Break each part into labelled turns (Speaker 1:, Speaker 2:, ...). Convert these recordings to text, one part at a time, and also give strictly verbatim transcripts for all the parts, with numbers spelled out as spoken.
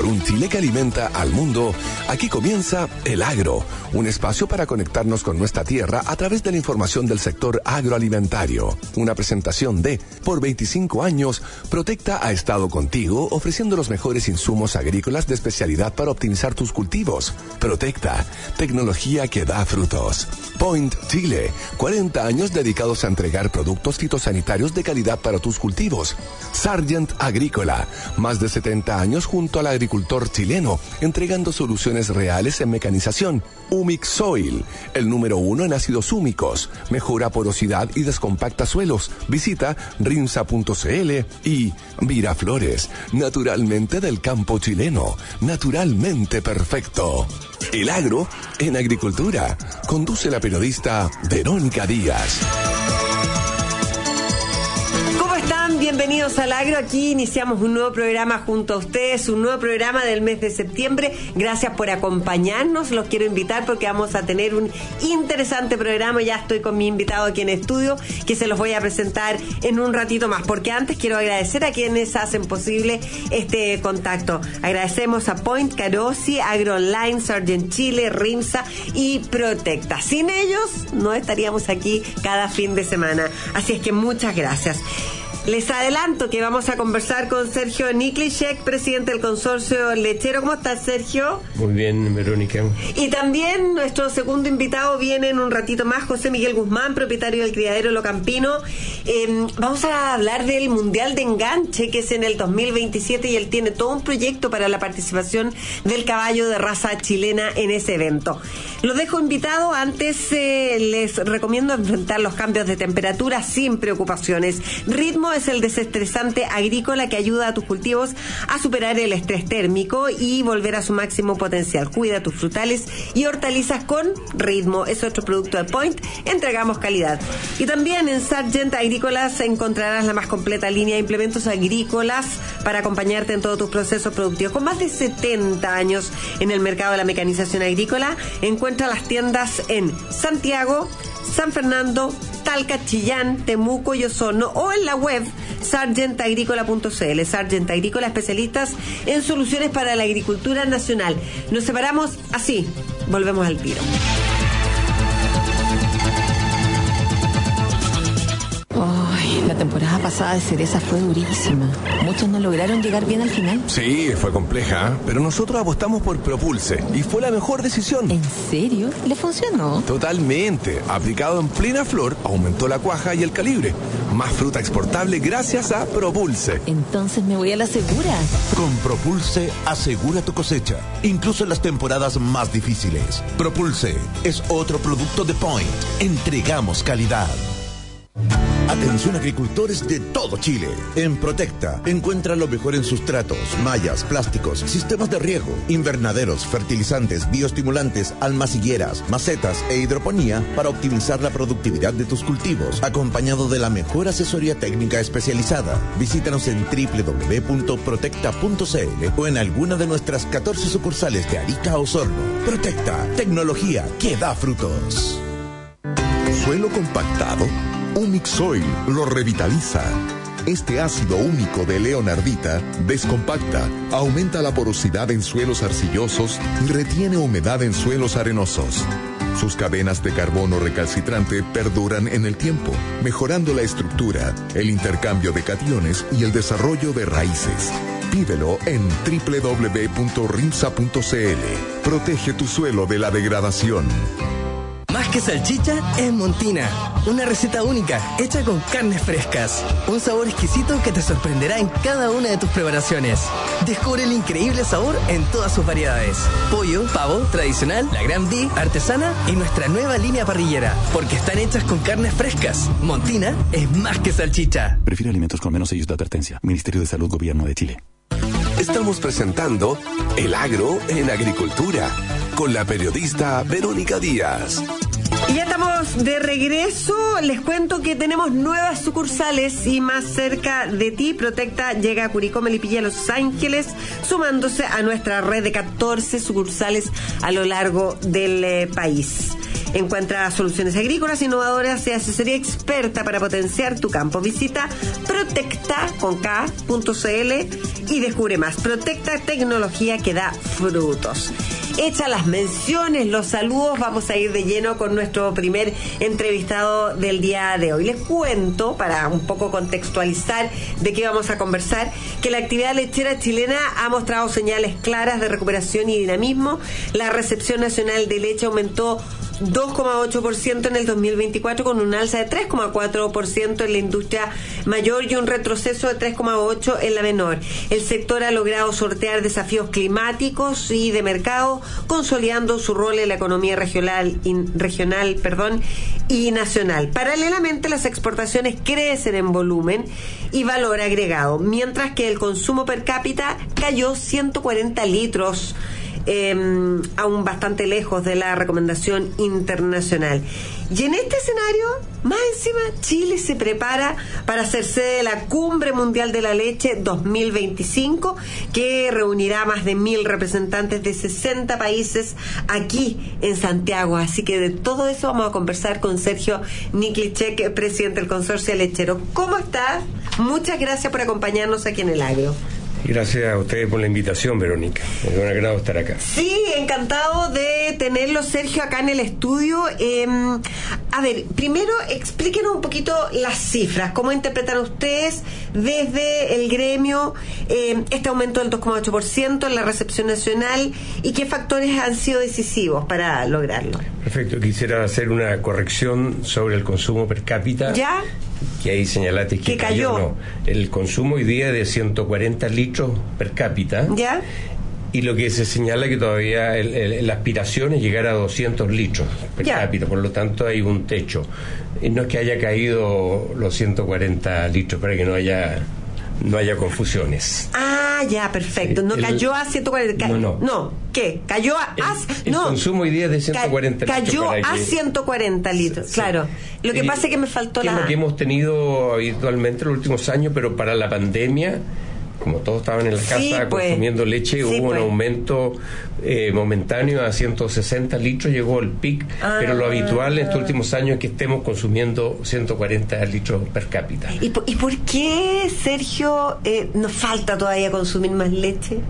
Speaker 1: un Chile que alimenta al mundo, aquí comienza El Agro, un espacio para conectarnos con nuestra tierra a través de la información del sector agroalimentario. Una presentación de, por veinticinco años, Protecta ha estado contigo ofreciendo los mejores insumos agrícolas de especialidad para optimizar tus cultivos. Protecta, tecnología que da frutos. Point Chile, cuarenta años dedicados a entregar productos fitosanitarios de calidad para tus cultivos. Sargent Agrícola, más de setenta años junto al agricultor chileno, entregando soluciones reales en mecanización. Humic Soil, el número uno en ácidos húmicos, mejora porosidad y descompacta suelos. Visita rimsa punto cl. Y Viraflores, naturalmente del campo chileno, naturalmente perfecto. El Agro en agricultura. Conduce la periodista Verónica Díaz.
Speaker 2: Bienvenidos al Agro. Aquí iniciamos un nuevo programa junto a ustedes, un nuevo programa del mes de septiembre. Gracias por acompañarnos. Los quiero invitar porque vamos a tener un interesante programa. Ya estoy con mi invitado aquí en estudio, que se los voy a presentar en un ratito más, porque antes quiero agradecer a quienes hacen posible este contacto. Agradecemos a Point, Carosi, Agro Online, Sargent Chile, Rimsa y Protecta. Sin ellos no estaríamos aquí cada fin de semana. Así es que muchas gracias. Les adelanto que vamos a conversar con Sergio Niklichek, presidente del consorcio lechero. ¿Cómo estás, Sergio?
Speaker 3: Muy bien, Verónica.
Speaker 2: Y también nuestro segundo invitado viene en un ratito más, José Miguel Guzmán, propietario del criadero Lo Campino. Eh, vamos a hablar del Mundial de Enganche, que es en el dos mil veintisiete, y él tiene todo un proyecto para la participación del caballo de raza chilena en ese evento. Los dejo invitados. Antes eh, les recomiendo enfrentar los cambios de temperatura sin preocupaciones. Ritmo es el desestresante agrícola que ayuda a tus cultivos a superar el estrés térmico y volver a su máximo potencial. Cuida tus frutales y hortalizas con Ritmo. Es otro producto de Point. Entregamos calidad. Y también en Sargent Agrícolas encontrarás la más completa línea de implementos agrícolas para acompañarte en todos tus procesos productivos. Con más de setenta años en el mercado de la mecanización agrícola, encuentra las tiendas en Santiago, San Fernando, Talca, Chillán, Temuco y Osorno, o en la web sargent agrícola punto cl. Sargent Agrícola, especialistas en soluciones para la agricultura nacional. Nos separamos así, volvemos al tiro.
Speaker 4: Ay, la temporada pasada de cereza fue durísima. Muchos no lograron llegar bien al final.
Speaker 1: Sí, fue compleja, pero nosotros apostamos por Propulse y fue la mejor decisión.
Speaker 4: ¿En serio? ¿Le funcionó?
Speaker 1: Totalmente. Aplicado en plena flor, aumentó la cuaja y el calibre. Más fruta exportable gracias a Propulse.
Speaker 4: Entonces me voy a la segura.
Speaker 5: Con Propulse asegura tu cosecha, incluso en las temporadas más difíciles. Propulse es otro producto de Point. Entregamos calidad. Atención agricultores de todo Chile. En Protecta encuentra lo mejor en sustratos, mallas, plásticos, sistemas de riego, invernaderos, fertilizantes, bioestimulantes, almacilleras, macetas e hidroponía para optimizar la productividad de tus cultivos, acompañado de la mejor asesoría técnica especializada. Visítanos en doble u doble u doble u punto protecta punto cl o en alguna de nuestras catorce sucursales de Arica o Osorno. Protecta, tecnología que da frutos.
Speaker 6: ¿Suelo compactado? Humic Soil lo revitaliza. Este ácido único de leonardita descompacta, aumenta la porosidad en suelos arcillosos y retiene humedad en suelos arenosos. Sus cadenas de carbono recalcitrante perduran en el tiempo, mejorando la estructura, el intercambio de cationes y el desarrollo de raíces. Pídelo en doble u doble u doble u punto rimsa punto cl. Protege tu suelo de la degradación.
Speaker 7: Más que salchicha, es Montina. Una receta única, hecha con carnes frescas. Un sabor exquisito que te sorprenderá en cada una de tus preparaciones. Descubre el increíble sabor en todas sus variedades. Pollo, pavo, tradicional, la Gran B, artesana y nuestra nueva línea parrillera. Porque están hechas con carnes frescas. Montina es más que salchicha.
Speaker 8: Prefiere alimentos con menos sellos de advertencia. Ministerio de Salud, Gobierno de Chile.
Speaker 1: Estamos presentando El Agro en Agricultura con la periodista Verónica Díaz.
Speaker 2: Y ya estamos de regreso. Les cuento que tenemos nuevas sucursales y más cerca de ti. Protecta llega a Curicó, Melipilla, Los Ángeles, sumándose a nuestra red de catorce sucursales a lo largo del eh, país. Encuentra soluciones agrícolas innovadoras y asesoría experta para potenciar tu campo. Visita protecta punto cl y descubre más. Protecta, tecnología que da frutos. Hechas las menciones, los saludos, vamos a ir de lleno con nuestro primer entrevistado del día de hoy. Les cuento, para un poco contextualizar de qué vamos a conversar, que la actividad lechera chilena ha mostrado señales claras de recuperación y dinamismo. La recepción nacional de leche aumentó dos coma ocho por ciento en el dos mil veinticuatro, con un alza de tres coma cuatro por ciento en la industria mayor y un retroceso de tres coma ocho por ciento en la menor. El sector ha logrado sortear desafíos climáticos y de mercado, consolidando su rol en la economía regional, in, regional perdón, y nacional. Paralelamente, las exportaciones crecen en volumen y valor agregado, mientras que el consumo per cápita cayó ciento cuarenta litros, Eh, aún bastante lejos de la recomendación internacional. Y en este escenario, más encima, Chile se prepara para ser sede de la Cumbre Mundial de la Leche dos mil veinticinco, que reunirá más de mil representantes de sesenta países aquí en Santiago. Así que de todo eso vamos a conversar con Sergio Niklicek, presidente del Consorcio Lechero. ¿Cómo estás? Muchas gracias por acompañarnos aquí en El Agro.
Speaker 3: Gracias a ustedes por la invitación, Verónica. Es un agrado estar acá.
Speaker 2: Sí, encantado de tenerlo, Sergio, acá en el estudio. Eh, a ver, primero explíquenos un poquito las cifras. ¿Cómo interpretan ustedes desde el gremio eh, este aumento del dos coma ocho por ciento en la recepción nacional y qué factores han sido decisivos para lograrlo?
Speaker 3: Perfecto. Quisiera hacer una corrección sobre el consumo per cápita.
Speaker 2: ¿Ya?
Speaker 3: Que ahí señalaste que,
Speaker 2: que cayó.
Speaker 3: cayó. No, el consumo hoy día es de ciento cuarenta litros per cápita.
Speaker 2: ¿Ya?
Speaker 3: Y lo que se señala es que todavía el, el, la aspiración es llegar a doscientos litros per
Speaker 2: ya.
Speaker 3: cápita, por lo tanto hay un techo. Y no es que haya caído los ciento cuarenta litros, para que no haya no haya confusiones.
Speaker 2: Ah, ya, perfecto. No
Speaker 3: el,
Speaker 2: cayó a ciento cuarenta.
Speaker 3: No, no.
Speaker 2: No, ¿qué? Cayó a...
Speaker 3: El,
Speaker 2: a
Speaker 3: el
Speaker 2: no.
Speaker 3: consumo hoy día es de ciento cuarenta
Speaker 2: Ca-
Speaker 3: litros.
Speaker 2: Cayó a
Speaker 3: que,
Speaker 2: ciento cuarenta litros, sí, claro. Lo que
Speaker 3: eh,
Speaker 2: pasa es que me faltó
Speaker 3: que
Speaker 2: la...
Speaker 3: es lo que hemos tenido habitualmente en los últimos años, pero para la pandemia, como todos estaban en la casa
Speaker 2: sí, pues.
Speaker 3: consumiendo leche, sí, hubo pues. un aumento eh, momentáneo a ciento sesenta litros, llegó el pic, ah, pero lo habitual en estos últimos años es que estemos consumiendo ciento cuarenta litros per cápita.
Speaker 2: ¿Y, ¿y por qué, Sergio, eh, nos falta todavía consumir más leche?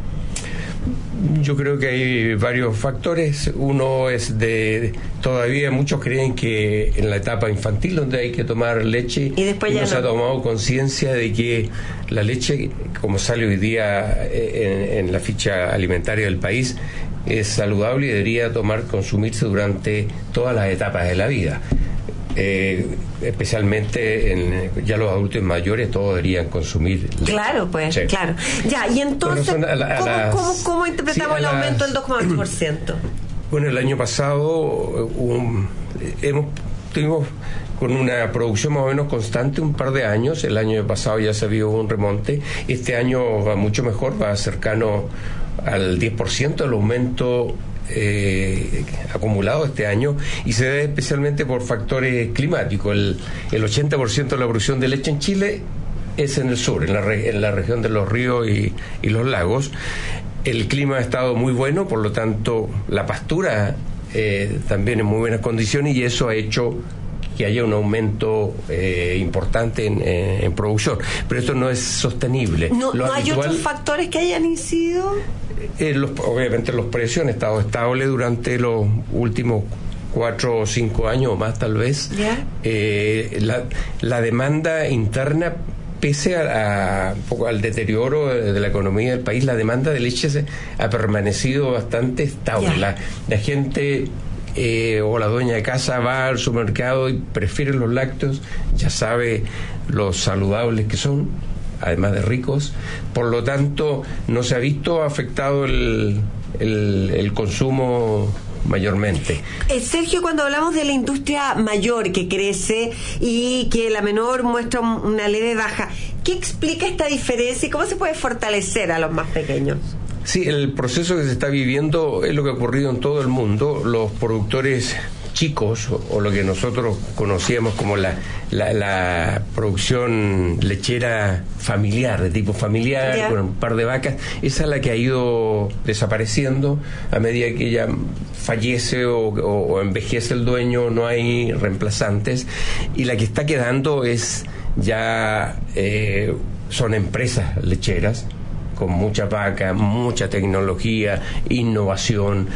Speaker 3: Yo creo que hay varios factores. Uno es de, todavía muchos creen que en la etapa infantil donde hay que tomar leche,
Speaker 2: y después ya
Speaker 3: no
Speaker 2: no
Speaker 3: se ha tomado conciencia de que la leche, como sale hoy día en, en la ficha alimentaria del país, es saludable y debería tomar, consumirse durante todas las etapas de la vida. Eh, especialmente en ya los adultos mayores, todos deberían consumir leche.
Speaker 2: Claro, pues, sí. claro. Ya, y entonces, a la, a ¿cómo, las, ¿cómo, cómo interpretamos sí, el aumento las, del dos coma ocho por ciento?
Speaker 3: Bueno, el año pasado um, hemos tuvimos con una producción más o menos constante un par de años. El año pasado ya se vio un remonte. Este año va mucho mejor, va cercano al diez por ciento el aumento Eh, acumulado este año, y se debe especialmente por factores climáticos. El, el ochenta por ciento de la producción de leche en Chile es en el sur, en la, re, en la región de los ríos y, y los lagos. El clima ha estado muy bueno, por lo tanto la pastura eh, también en muy buenas condiciones, y eso ha hecho que haya un aumento eh, importante en, en, en producción. Pero esto no es sostenible.
Speaker 2: ¿No,
Speaker 3: Lo
Speaker 2: ¿no hay
Speaker 3: habitual,
Speaker 2: otros factores que hayan incidido?
Speaker 3: Eh, los, obviamente los precios han estado estables durante los últimos cuatro o cinco años o más tal vez.
Speaker 2: ¿Ya?
Speaker 3: Eh, la, la demanda interna, pese a, a un poco al deterioro de, de la economía del país, la demanda de leche se, ha permanecido bastante estable. La, la gente eh, o la dueña de casa va al supermercado y prefiere los lácteos, ya sabe lo saludables que son, además de ricos. Por lo tanto, no se ha visto afectado el, el, el consumo mayormente.
Speaker 2: Eh, Sergio, cuando hablamos de la industria mayor que crece y que la menor muestra una leve baja, ¿qué explica esta diferencia y cómo se puede fortalecer a los más pequeños?
Speaker 3: Sí, el proceso que se está viviendo es lo que ha ocurrido en todo el mundo. Los productores chicos, o, o lo que nosotros conocíamos como la, la, la producción lechera familiar, de tipo familiar, yeah. con un par de vacas, esa es la que ha ido desapareciendo a medida que ella fallece o, o, o envejece el dueño, no hay reemplazantes, y la que está quedando es ya eh, son empresas lecheras con muchas vacas, mucha tecnología, innovación.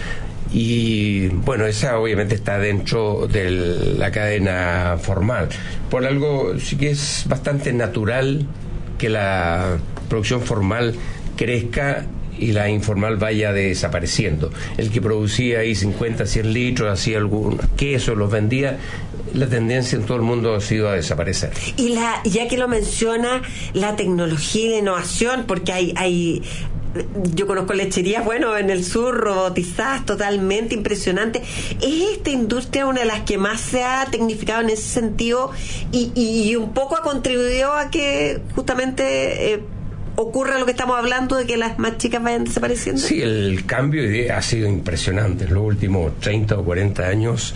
Speaker 3: Y bueno, esa obviamente está dentro de la cadena formal. Por algo sí que es bastante natural que la producción formal crezca y la informal vaya desapareciendo. El que producía ahí cincuenta, cien litros, hacía algún queso, los vendía, la tendencia en todo el mundo ha sido a desaparecer.
Speaker 2: Y la, ya que lo menciona, la tecnología y la innovación, porque hay... hay yo conozco lecherías, bueno, en el sur, robotizadas, totalmente impresionantes. ¿Es esta industria una de las que más se ha tecnificado en ese sentido y, y un poco ha contribuido a que justamente eh, ocurra lo que estamos hablando, de que las más chicas vayan desapareciendo?
Speaker 3: Sí, el cambio ha sido impresionante. En los últimos treinta o cuarenta años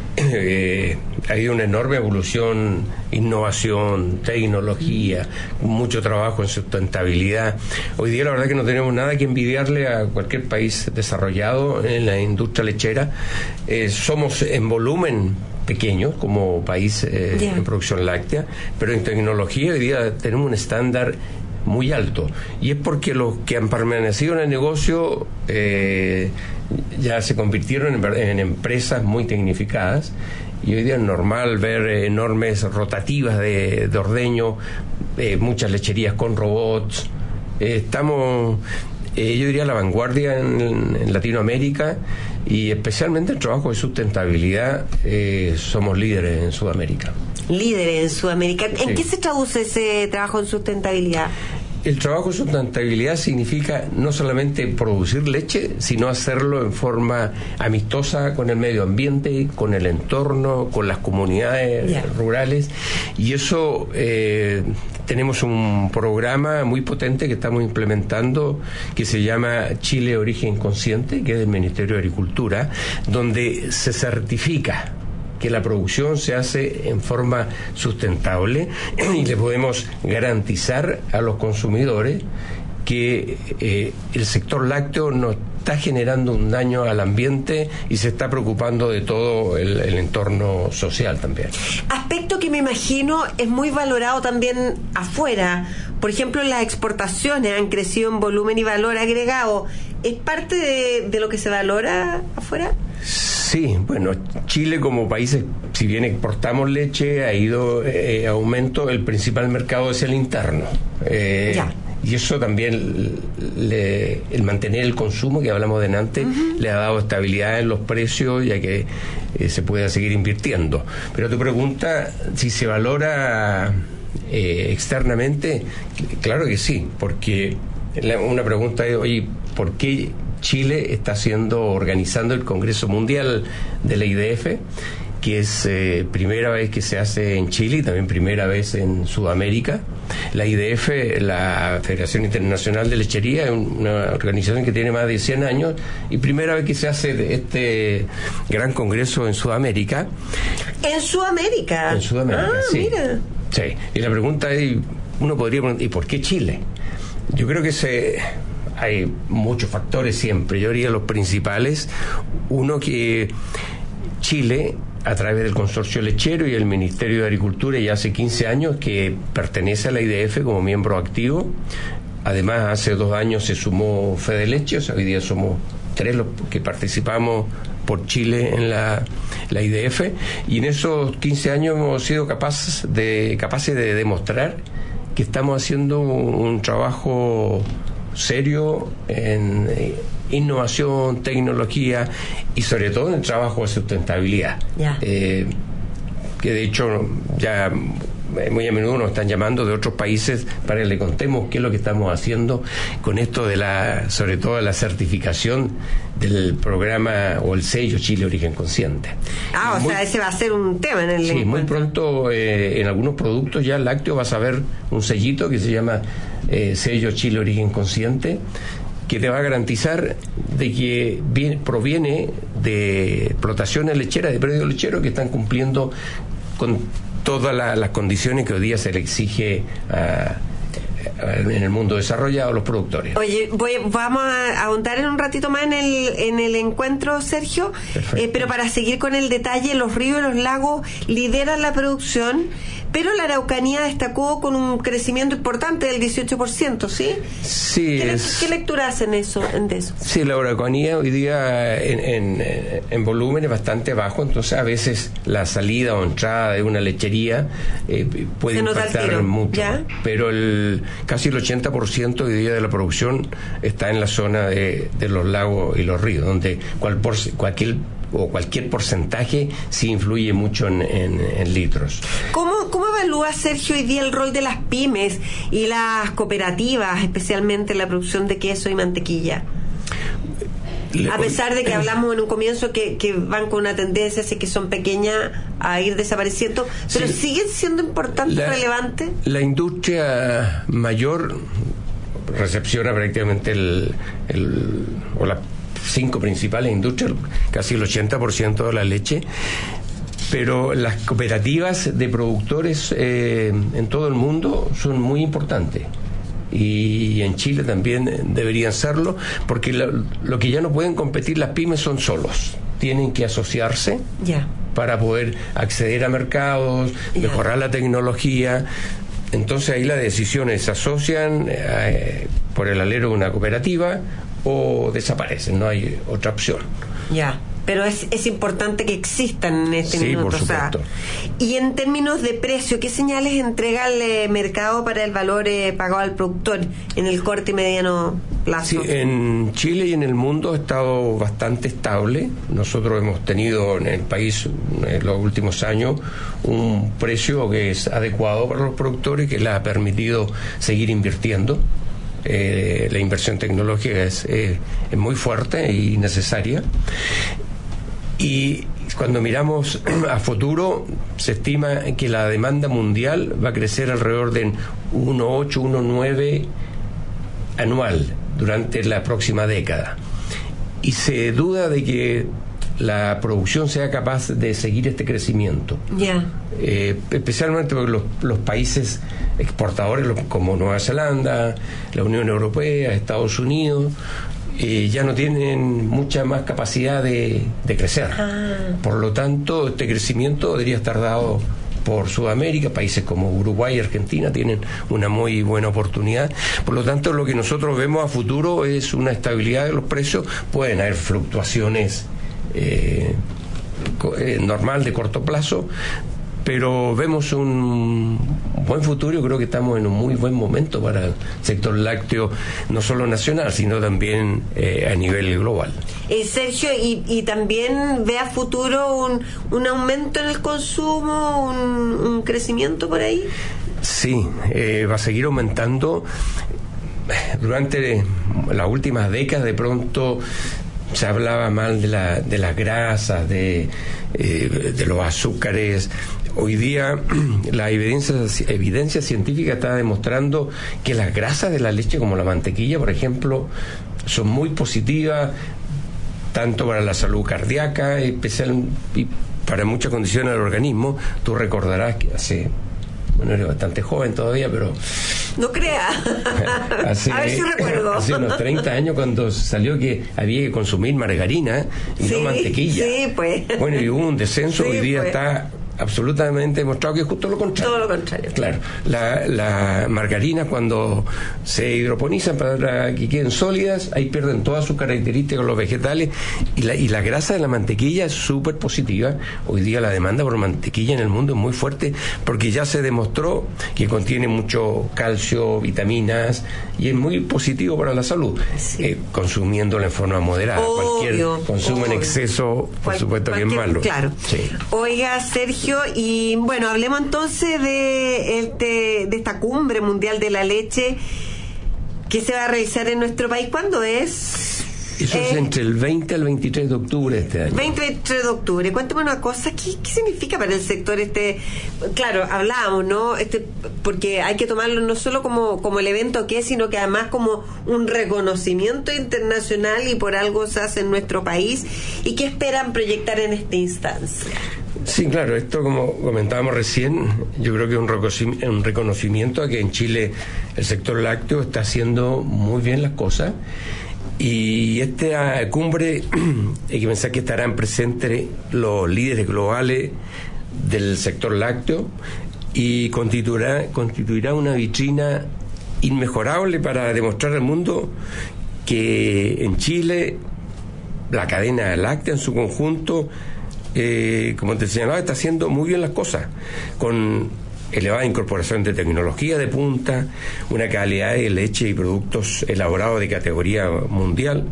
Speaker 3: Eh, ha habido una enorme evolución, innovación, tecnología, mucho trabajo en sustentabilidad. Hoy día la verdad que no tenemos nada que envidiarle a cualquier país desarrollado en la industria lechera. Eh, somos en volumen pequeños como país eh, yeah. en producción láctea, pero en tecnología hoy día tenemos un estándar muy alto, y es porque los que han permanecido en el negocio eh, ya se convirtieron en, en empresas muy tecnificadas, y hoy día es normal ver eh, enormes rotativas de, de ordeño, eh, muchas lecherías con robots. Eh, estamos eh, yo diría a la vanguardia en, en Latinoamérica, y especialmente el trabajo de sustentabilidad eh, somos líderes en Sudamérica.
Speaker 2: Líderes en Sudamérica. ¿En sí. qué se traduce ese trabajo en sustentabilidad?
Speaker 3: El trabajo de sustentabilidad significa no solamente producir leche, sino hacerlo en forma amistosa con el medio ambiente, con el entorno, con las comunidades yeah. rurales. Y eso, eh, tenemos un programa muy potente que estamos implementando que se llama Chile Origen Consciente, que es del Ministerio de Agricultura, donde se certifica que la producción se hace en forma sustentable y le podemos garantizar a los consumidores que eh, el sector lácteo no está generando un daño al ambiente y se está preocupando de todo el, el entorno social también.
Speaker 2: Aspecto que me imagino es muy valorado también afuera. Por ejemplo, las exportaciones han crecido en volumen y valor agregado. ¿Es parte de, de lo que se valora afuera?
Speaker 3: Sí, bueno, Chile como país, si bien exportamos leche, ha ido eh, aumento. El principal mercado es el interno. Eh, ya. Y eso también, le, el mantener el consumo, que hablamos de antes, uh-huh. le ha dado estabilidad en los precios, ya que eh, se pueda seguir invirtiendo. Pero tu pregunta, si se valora eh, externamente, claro que sí, porque la, una pregunta es, oye, ¿por qué Chile está haciendo, organizando el Congreso Mundial de la I D F, que es eh, primera vez que se hace en Chile y también primera vez en Sudamérica? La I D F, la Federación Internacional de Lechería, es una organización que tiene más de cien años y primera vez que se hace este gran congreso en Sudamérica.
Speaker 2: ¿En Sudamérica?
Speaker 3: En Sudamérica,
Speaker 2: ah,
Speaker 3: sí.
Speaker 2: Mira.
Speaker 3: Sí, y la pregunta es, uno podría preguntar, ¿y por qué Chile? Yo creo que se... hay muchos factores siempre, yo diría los principales. Uno, que Chile, a través del Consorcio Lechero y el Ministerio de Agricultura, ya hace quince años que pertenece a la I D F como miembro activo. Además, hace dos años se sumó Fedeleche, o sea, hoy día somos tres los que participamos por Chile en la, la I D F, y en esos quince años hemos sido capaces de, capaces de demostrar que estamos haciendo un, un trabajo serio en eh, innovación, tecnología y sobre todo en el trabajo de sustentabilidad. Yeah. Eh, que de hecho ya muy a menudo nos están llamando de otros países para que le contemos qué es lo que estamos haciendo con esto de la, sobre todo la certificación del programa o el sello Chile Origen Consciente.
Speaker 2: Ah, o muy, sea, ese va a ser un tema en el
Speaker 3: Sí, encuentro. Muy pronto eh, en algunos productos ya lácteos vas a ver un sellito que se llama eh, sello Chile Origen Consciente, que te va a garantizar de que viene, proviene de explotaciones lecheras, de predios lecheros que están cumpliendo con todas la, las condiciones que hoy día se le exige a, en el mundo desarrollado, los productores.
Speaker 2: Oye, voy, vamos a ahondar en un ratito más en el, en el encuentro, Sergio, eh, pero para seguir con el detalle, los ríos y los lagos lideran la producción, pero la Araucanía destacó con un crecimiento importante del dieciocho por ciento, ¿sí?
Speaker 3: Sí.
Speaker 2: ¿Qué,
Speaker 3: es,
Speaker 2: ¿qué lectura hacen eso, de eso?
Speaker 3: Sí, la Araucanía hoy día en, en, en volumen es bastante bajo, entonces a veces la salida o entrada de una lechería eh, puede
Speaker 2: Se nota
Speaker 3: impactar
Speaker 2: el tiro,
Speaker 3: mucho.
Speaker 2: ¿ya?
Speaker 3: Pero el casi el ochenta por ciento hoy día de la producción está en la zona de, de los lagos y los ríos, donde cual por, cualquier o cualquier porcentaje sí influye mucho en, en, en litros.
Speaker 2: ¿Cómo, ¿Cómo evalúa, Sergio, hoy día el rol de las pymes y las cooperativas, especialmente en la producción de queso y mantequilla? A pesar de que hablamos en un comienzo que, que van con una tendencia así que son pequeñas a ir desapareciendo, pero sí, siguen siendo importantes, la, relevantes.
Speaker 3: La industria mayor recepciona prácticamente el, el o las cinco principales industrias, casi el ochenta por ciento de la leche, pero las cooperativas de productores eh, en todo el mundo son muy importantes. Y en Chile también deberían serlo, porque lo, lo que ya no pueden competir las pymes son solos, tienen que asociarse
Speaker 2: yeah.
Speaker 3: para poder acceder a mercados, yeah. mejorar la tecnología. Entonces ahí las decisiones se asocian eh, por el alero de una cooperativa o desaparecen, no hay otra opción.
Speaker 2: Ya. Yeah. Pero es, es importante que existan en este
Speaker 3: sí,
Speaker 2: minuto.
Speaker 3: Por supuesto.
Speaker 2: O sea, y en términos de precio, ¿qué señales entrega el eh, mercado para el valor eh, pagado al productor en el corto y mediano plazo?
Speaker 3: Sí, en Chile y en el mundo ha estado bastante estable. Nosotros hemos tenido en el país en los últimos años un precio que es adecuado para los productores, que les ha permitido seguir invirtiendo. Eh, la inversión tecnológica es, eh, es muy fuerte y necesaria. Y cuando miramos a futuro, se estima que la demanda mundial va a crecer alrededor de uno coma ocho, uno coma nueve anual durante la próxima década. Y se duda de que la producción sea capaz de seguir este crecimiento.
Speaker 2: Yeah.
Speaker 3: Eh, especialmente porque los, los países exportadores como Nueva Zelanda, la Unión Europea, Estados Unidos, Eh, ya no tienen mucha más capacidad de, de crecer.
Speaker 2: Ah.
Speaker 3: Por lo tanto, este crecimiento debería estar dado por Sudamérica. Países como Uruguay y Argentina tienen una muy buena oportunidad. Por lo tanto, lo que nosotros vemos a futuro es una estabilidad de los precios. Pueden haber fluctuaciones eh, eh, normal de corto plazo, pero vemos un buen futuro. Yo creo que estamos en un muy buen momento para el sector lácteo, no solo nacional, sino también eh, a nivel global.
Speaker 2: Eh, Sergio, y, y también ve a futuro un, un aumento en el consumo, un, un crecimiento por ahí.
Speaker 3: Sí, eh, va a seguir aumentando. Durante las últimas décadas, de pronto se hablaba mal de, la, de las grasas, de, eh, de los azúcares. Hoy día la evidencia, evidencia científica está demostrando que las grasas de la leche, como la mantequilla, por ejemplo, son muy positivas tanto para la salud cardíaca, especial y para muchas condiciones del organismo. Tú recordarás que hace, bueno, eres bastante joven todavía, pero
Speaker 2: no crea.
Speaker 3: Hace,
Speaker 2: a ver si recuerdo.
Speaker 3: Hace unos treinta años, cuando salió que había que consumir margarina y
Speaker 2: sí,
Speaker 3: no mantequilla.
Speaker 2: Sí, pues.
Speaker 3: Bueno, y hubo un descenso.
Speaker 2: Sí,
Speaker 3: hoy día
Speaker 2: pues.
Speaker 3: Está absolutamente demostrado que es justo lo contrario.
Speaker 2: Todo lo contrario.
Speaker 3: Claro, la, la margarina, cuando se hidroponizan para que queden sólidas, ahí pierden todas sus características los vegetales, y la, y la grasa de la mantequilla es súper positiva. Hoy día la demanda por mantequilla en el mundo es muy fuerte, porque ya se demostró que contiene mucho calcio, vitaminas, y es muy positivo para la salud.
Speaker 2: Sí.
Speaker 3: Eh, consumiéndola en forma moderada.
Speaker 2: Obvio,
Speaker 3: cualquier consumo
Speaker 2: obvio.
Speaker 3: en exceso, por
Speaker 2: Cual,
Speaker 3: supuesto que es malo.
Speaker 2: Claro.
Speaker 3: Sí.
Speaker 2: Oiga, Sergio, y bueno, hablemos entonces de, este, de esta cumbre mundial de la leche que se va a realizar en nuestro país. ¿Cuándo es?
Speaker 3: Eso
Speaker 2: eh,
Speaker 3: es entre el veinte al veintitrés de octubre de este año.
Speaker 2: veinte y veintitrés de octubre. Cuéntame una cosa, ¿qué, qué significa para el sector este? Claro, hablábamos, ¿no? Este, porque hay que tomarlo no solo como, como el evento que es, sino que además como un reconocimiento internacional, y por algo se hace en nuestro país. ¿Y qué esperan proyectar en esta instancia?
Speaker 3: Sí, claro, esto como comentábamos recién, yo creo que es un, un reconocimiento a que en Chile el sector lácteo está haciendo muy bien las cosas, y esta cumbre hay que pensar que estarán presentes los líderes globales del sector lácteo y constituirá, constituirá una vitrina inmejorable para demostrar al mundo que en Chile la cadena láctea en su conjunto, eh, como te señalaba, está haciendo muy bien las cosas, con elevada incorporación de tecnología de punta, una calidad de leche y productos elaborados de categoría mundial.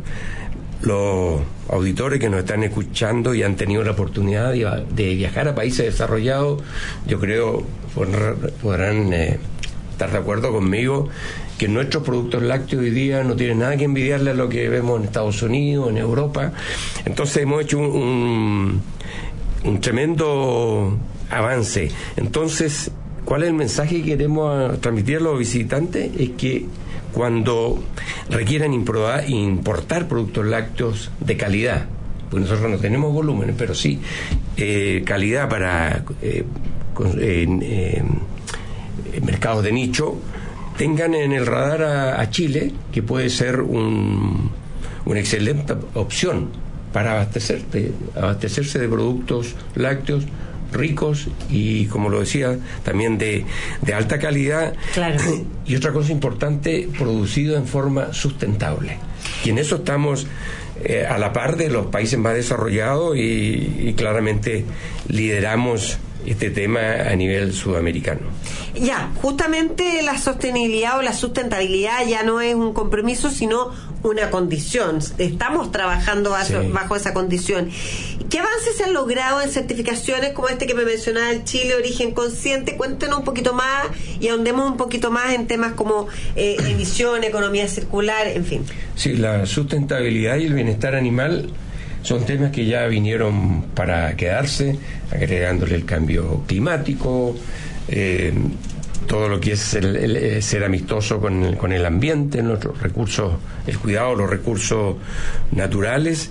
Speaker 3: Los auditores que nos están escuchando y han tenido la oportunidad de, de viajar a países desarrollados, yo creo podrán, podrán eh, estar de acuerdo conmigo que nuestros productos lácteos hoy día no tienen nada que envidiarle a lo que vemos en Estados Unidos, en Europa. Entonces hemos hecho un, un, un tremendo avance. Entonces, ¿cuál es el mensaje que queremos transmitir a los visitantes? Es que cuando requieran improbar, importar productos lácteos de calidad, pues nosotros no tenemos volúmenes, pero sí eh, calidad para eh, con, eh, eh, mercados de nicho, tengan en el radar a, a Chile, que puede ser un, una excelente opción para abastecerse, abastecerse de productos lácteos ricos y, como lo decía, también de, de alta calidad.
Speaker 2: Claro.
Speaker 3: Y otra cosa importante, producido en forma sustentable. Y en eso estamos eh, a la par de los países más desarrollados y, y claramente lideramos este tema a nivel sudamericano.
Speaker 2: Ya, justamente la sostenibilidad o la sustentabilidad ya no es un compromiso, sino una condición. Estamos trabajando bajo, sí. bajo esa condición. ¿Qué avances se han logrado en certificaciones como este que me mencionaba, el Chile Origen Consciente? Cuéntenos un poquito más y ahondemos un poquito más en temas como eh, emisión, economía circular, en fin.
Speaker 3: Sí, la sustentabilidad y el bienestar animal son temas que ya vinieron para quedarse, agregándole el cambio climático, eh, todo lo que es el, el ser amistoso con el, con el ambiente, nuestros recursos, el cuidado de los recursos naturales.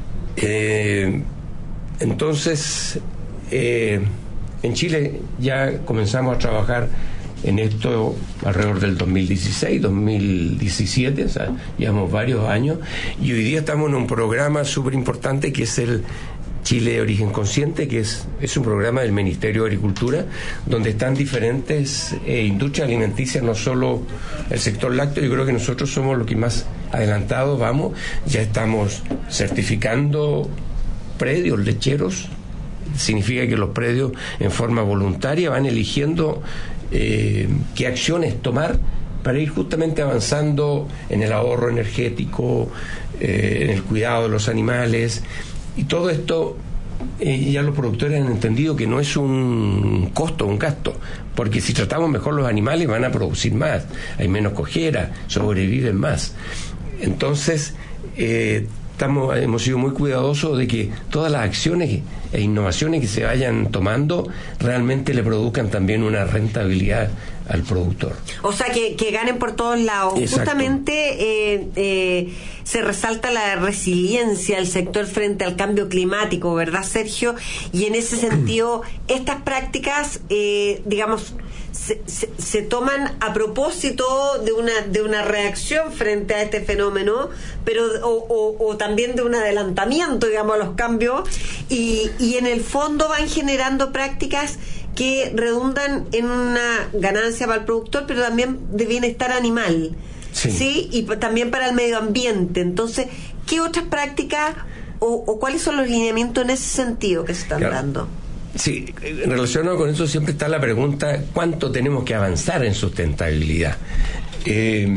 Speaker 3: Eh, entonces, eh, en Chile ya comenzamos a trabajar en esto alrededor del dos mil dieciséis, dos mil diecisiete, o sea, llevamos varios años, y hoy día estamos en un programa súper importante que es el Chile Origen Consciente, que es, es un programa del Ministerio de Agricultura, donde están diferentes eh, industrias alimenticias, no solo el sector lácteo. Yo creo que nosotros somos los que más adelantados vamos, ya estamos certificando predios lecheros. Significa que los predios en forma voluntaria van eligiendo eh, qué acciones tomar para ir justamente avanzando en el ahorro energético, eh, en el cuidado de los animales. Y todo esto eh, ya los productores han entendido que no es un costo, un gasto, porque si tratamos mejor los animales van a producir más, hay menos cojera, sobreviven más. Entonces, eh, Estamos, hemos sido muy cuidadosos de que todas las acciones e innovaciones que se vayan tomando realmente le produzcan también una rentabilidad al productor.
Speaker 2: O sea, que, que ganen por todos lados. Exacto. Justamente eh, eh, se resalta la resiliencia del sector frente al cambio climático, ¿verdad, Sergio? Y en ese sentido, estas prácticas, eh, digamos, Se, se, se toman a propósito de una de una reacción frente a este fenómeno, pero o, o, o también de un adelantamiento, digamos, a los cambios, y, y en el fondo van generando prácticas que redundan en una ganancia para el productor, pero también de bienestar animal, sí, ¿sí? Y también para el medio ambiente. Entonces, ¿qué otras prácticas o, o cuáles son los lineamientos en ese sentido que se están claro. dando?
Speaker 3: Sí, relacionado con eso siempre está la pregunta, ¿cuánto tenemos que avanzar en sustentabilidad? Eh,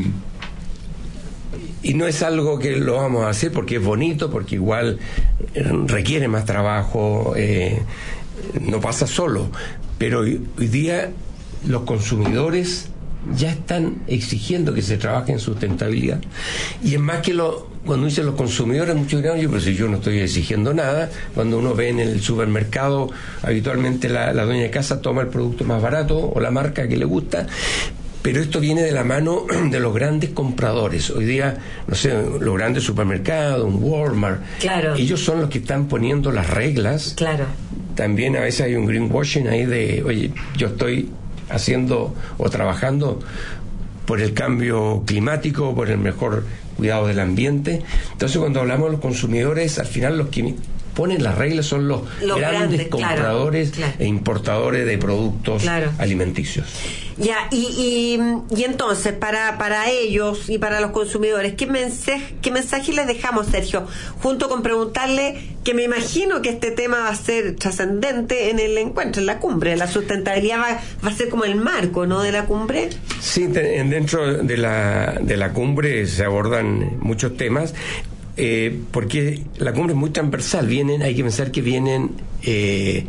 Speaker 3: y no es algo que lo vamos a hacer porque es bonito, porque igual requiere más trabajo, eh, no pasa solo, pero hoy, hoy día los consumidores ya están exigiendo que se trabaje en sustentabilidad, y es más que lo cuando dicen los consumidores, muchos dirán, yo, pero si yo no estoy exigiendo nada. Cuando uno ve en el supermercado, habitualmente la, la dueña de casa toma el producto más barato o la marca que le gusta, pero esto viene de la mano de los grandes compradores. Hoy día, no sé, los grandes supermercados, un Walmart,
Speaker 2: claro.
Speaker 3: ellos son los que están poniendo las reglas
Speaker 2: claro.
Speaker 3: también a veces hay un greenwashing ahí de, oye, yo estoy haciendo o trabajando por el cambio climático, por el mejor cuidado del ambiente. Entonces, cuando hablamos de los consumidores, al final los que ponen las reglas son los,
Speaker 2: los
Speaker 3: grandes,
Speaker 2: grandes
Speaker 3: compradores,
Speaker 2: claro, claro.
Speaker 3: e importadores de productos
Speaker 2: claro.
Speaker 3: alimenticios.
Speaker 2: Ya, y, y, y entonces, para, para ellos y para los consumidores, ¿qué mensaje, ¿qué mensaje les dejamos, Sergio? Junto con preguntarle, que me imagino que este tema va a ser trascendente en el encuentro, en la cumbre. La sustentabilidad va, va a ser como el marco, ¿no?, de la cumbre.
Speaker 3: Sí, te, dentro de la, de la cumbre se abordan muchos temas. Eh, porque la cumbre es muy transversal, vienen, hay que pensar que vienen eh,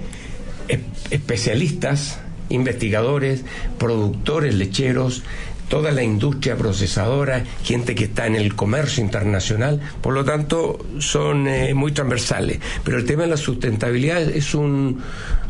Speaker 3: especialistas, investigadores, productores lecheros, toda la industria procesadora, gente que está en el comercio internacional, por lo tanto son eh, muy transversales. Pero el tema de la sustentabilidad es un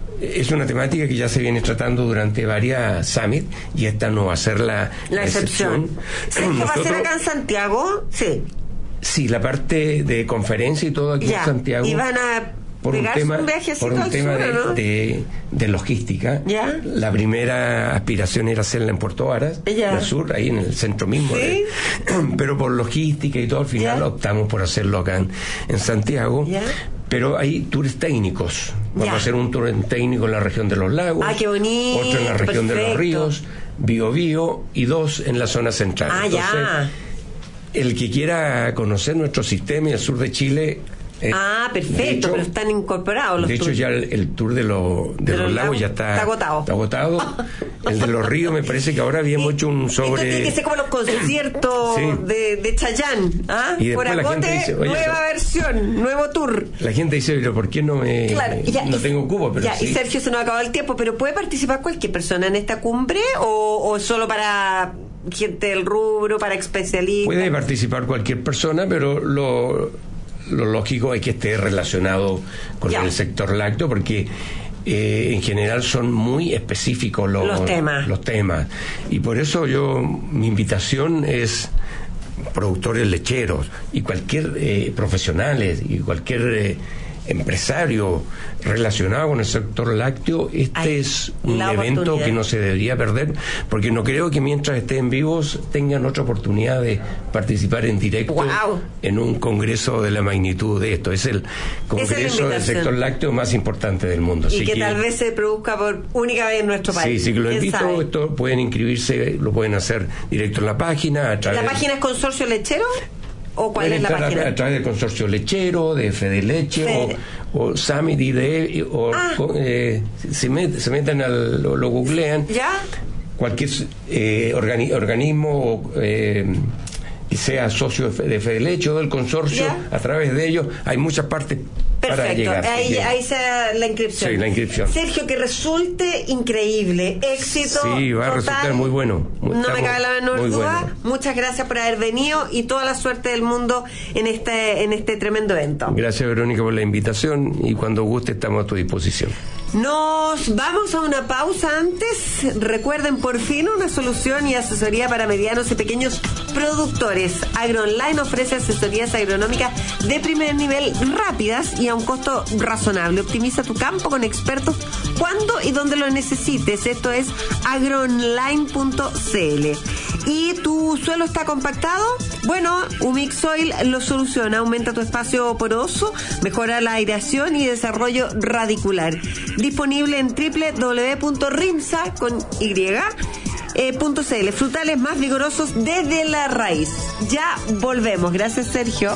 Speaker 3: es una temática que ya se viene tratando durante varias summits y esta no va a ser la,
Speaker 2: la, la excepción. excepción. ¿Se va a ser acá en Santiago? Sí.
Speaker 3: Sí, la parte de conferencia y todo aquí ya, en Santiago.
Speaker 2: Y van a
Speaker 3: por un tema,
Speaker 2: un
Speaker 3: por un tema
Speaker 2: sur,
Speaker 3: de,
Speaker 2: ¿no?
Speaker 3: de, de logística.
Speaker 2: ¿Ya?
Speaker 3: La primera aspiración era hacerla en Puerto Varas, del sur, ahí en el centro mismo.
Speaker 2: ¿Sí?
Speaker 3: De, pero por logística y todo, al final ¿Ya? optamos por hacerlo acá en, en Santiago.
Speaker 2: ¿Ya?
Speaker 3: Pero hay tours técnicos. Vamos
Speaker 2: ya.
Speaker 3: a hacer un tour técnico en la región de los lagos.
Speaker 2: Ah, qué bonito.
Speaker 3: Otro en la región
Speaker 2: perfecto.
Speaker 3: de los ríos, Biobío, y dos en la zona central.
Speaker 2: Ah,
Speaker 3: Entonces,
Speaker 2: ya.
Speaker 3: el que quiera conocer nuestro sistema y el sur de Chile. Eh,
Speaker 2: ah, perfecto, hecho, pero están incorporados los
Speaker 3: De hecho,
Speaker 2: tours.
Speaker 3: ya el, el tour de, lo, de, de los, los lagos ya está,
Speaker 2: está agotado.
Speaker 3: Está agotado. El de los ríos me parece que ahora habíamos hecho un sobre.
Speaker 2: Esto tiene que ser como los conciertos sí. de, de Chayanne. ¿Ah?
Speaker 3: Y después
Speaker 2: Por
Speaker 3: la
Speaker 2: agote,
Speaker 3: gente dice, oye,
Speaker 2: nueva versión, nuevo tour.
Speaker 3: La gente dice, pero ¿por qué no me
Speaker 2: claro, ya,
Speaker 3: no
Speaker 2: y,
Speaker 3: tengo cubo? Pero
Speaker 2: ya,
Speaker 3: sí.
Speaker 2: Y Sergio, se nos ha acabado el tiempo, pero ¿puede participar cualquier persona en esta cumbre o, o solo para gente del rubro, para especialistas?
Speaker 3: Puede participar cualquier persona, pero lo lo lógico es que esté relacionado con ya. el sector lácteo, porque eh, en general son muy específicos los,
Speaker 2: los temas.
Speaker 3: los temas. Y por eso yo, mi invitación es productores lecheros y cualquier eh, profesionales y cualquier eh, empresario relacionado con el sector lácteo. Este Ay, es un evento que no se debería perder, porque no creo que mientras estén vivos tengan otra oportunidad de participar en directo
Speaker 2: wow.
Speaker 3: en un congreso de la magnitud de esto. Es el congreso es del sector lácteo más importante del mundo.
Speaker 2: Y
Speaker 3: Así
Speaker 2: que,
Speaker 3: que
Speaker 2: tal vez se produzca por única vez en nuestro país.
Speaker 3: Sí, sí que lo invito.
Speaker 2: Sabe?
Speaker 3: Esto pueden inscribirse, lo pueden hacer directo en la página. A través
Speaker 2: ¿La página es Consorcio Lechero? ¿O cuál es la página?
Speaker 3: A, a través del Consorcio Lechero, de Fede Leche, Fede. o, o Summit I D E, o
Speaker 2: ah.
Speaker 3: eh, se, met, se meten, al, lo, lo googlean.
Speaker 2: ¿Ya?
Speaker 3: Cualquier eh, organi, organismo o, eh, que sea socio de Fede Leche o del consorcio, ¿ya? A través de ellos hay muchas partes.
Speaker 2: Perfecto,
Speaker 3: para llegar,
Speaker 2: ahí, ahí está la inscripción.
Speaker 3: Sí, la inscripción.
Speaker 2: Sergio, que resulte increíble, éxito.
Speaker 3: Sí, va a
Speaker 2: total.
Speaker 3: resultar muy bueno.
Speaker 2: Muy, no me cabe la menor duda.
Speaker 3: Bueno.
Speaker 2: Muchas gracias por haber venido y toda la suerte del mundo en este, en este tremendo evento.
Speaker 3: Gracias, Verónica, por la invitación y cuando guste estamos a tu disposición.
Speaker 2: Nos vamos a una pausa antes. Recuerden, por fin, una solución y asesoría para medianos y pequeños productores. AgroOnline ofrece asesorías agronómicas de primer nivel, rápidas y a un costo razonable. Optimiza tu campo con expertos cuando y donde lo necesites. Esto es agroonline punto c l. ¿Y tu suelo está compactado? Bueno, Umix Soil lo soluciona. Aumenta tu espacio poroso, mejora la aireación y desarrollo radicular. Disponible en doble u doble u doble u punto rimsa con y eh, punto c l. Frutales más vigorosos desde la raíz. Ya volvemos. Gracias, Sergio.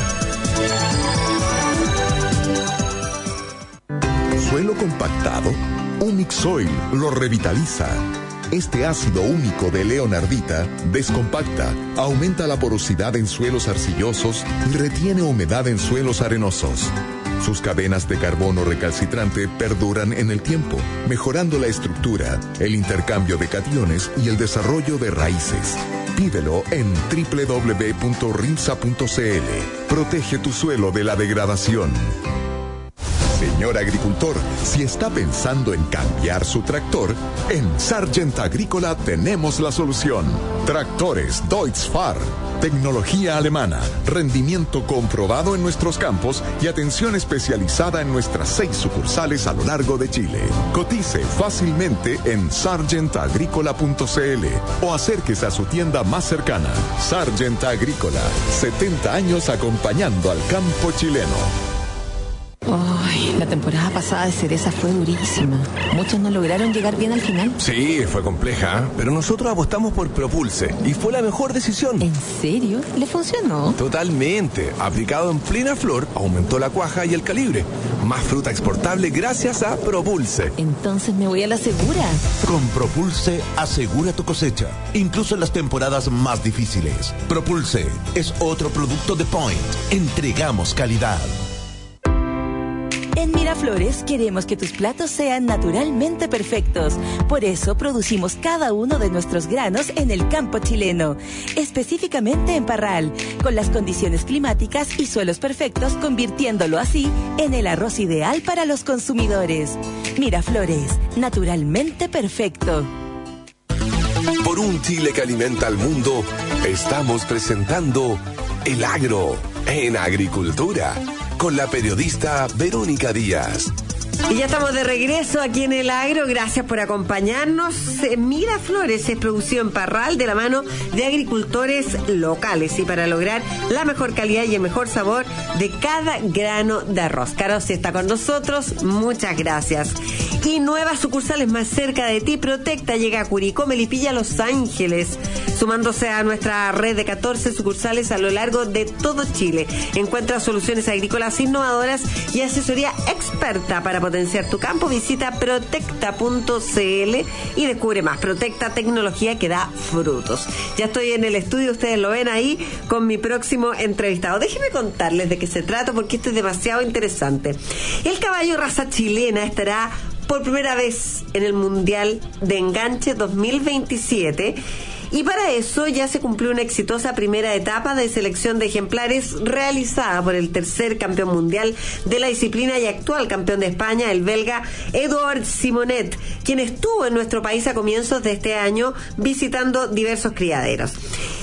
Speaker 6: Suelo compactado, Umix Soil lo revitaliza. Este ácido único de leonardita descompacta, aumenta la porosidad en suelos arcillosos y retiene humedad en suelos arenosos. Sus cadenas de carbono recalcitrante perduran en el tiempo, mejorando la estructura, el intercambio de cationes y el desarrollo de raíces. Pídelo en doble u doble u doble u punto rimsa punto c l. Protege tu suelo de la degradación. Señor agricultor, si está pensando en cambiar su tractor, en Sargent Agrícola tenemos la solución. Tractores Deutz-Fahr. Tecnología alemana, rendimiento comprobado en nuestros campos y atención especializada en nuestras seis sucursales a lo largo de Chile. Cotice fácilmente en sargent agrícola punto c l o acérquese a su tienda más cercana. Sargent Agrícola, setenta años acompañando al campo chileno.
Speaker 4: Ay, la temporada pasada de cereza fue durísima. Muchos no lograron llegar bien al final.
Speaker 1: Sí, fue compleja, pero nosotros apostamos por Propulse y fue la mejor decisión.
Speaker 4: ¿En serio? ¿Le funcionó?
Speaker 1: Totalmente. Aplicado en plena flor, aumentó la cuaja y el calibre. Más fruta exportable gracias a Propulse.
Speaker 4: Entonces me voy a la segura.
Speaker 5: Con Propulse, asegura tu cosecha, incluso en las temporadas más difíciles. Propulse es otro producto de Point. Entregamos calidad.
Speaker 9: En Miraflores queremos que tus platos sean naturalmente perfectos. Por eso producimos cada uno de nuestros granos en el campo chileno, específicamente en Parral, con las condiciones climáticas y suelos perfectos, convirtiéndolo así en el arroz ideal para los consumidores. Miraflores, naturalmente perfecto.
Speaker 1: Por un Chile que alimenta al mundo, estamos presentando El Agro en Agricultura, con la periodista Verónica Díaz.
Speaker 2: Y ya estamos de regreso aquí en El Agro. Gracias por acompañarnos. Miraflores es producción en Parral de la mano de agricultores locales y para lograr la mejor calidad y el mejor sabor de cada grano de arroz. Carlos está con nosotros. Muchas gracias. Y nuevas sucursales más cerca de ti. Protecta llega a Curicó, Melipilla, Los Ángeles, sumándose a nuestra red de catorce sucursales a lo largo de todo Chile. Encuentra soluciones agrícolas innovadoras y asesoría experta para potenciar tu campo. Visita protecta punto c l y descubre más. Protecta, tecnología que da frutos. Ya estoy en el estudio, ustedes lo ven ahí, con mi próximo entrevistado. Déjenme contarles de qué se trata porque esto es demasiado interesante. El caballo raza chilena estará por primera vez en el Mundial de Enganche dos mil veintisiete. Y para eso ya se cumplió una exitosa primera etapa de selección de ejemplares realizada por el tercer campeón mundial de la disciplina y actual campeón de España, el belga Edouard Simonet, quien estuvo en nuestro país a comienzos de este año visitando diversos criaderos.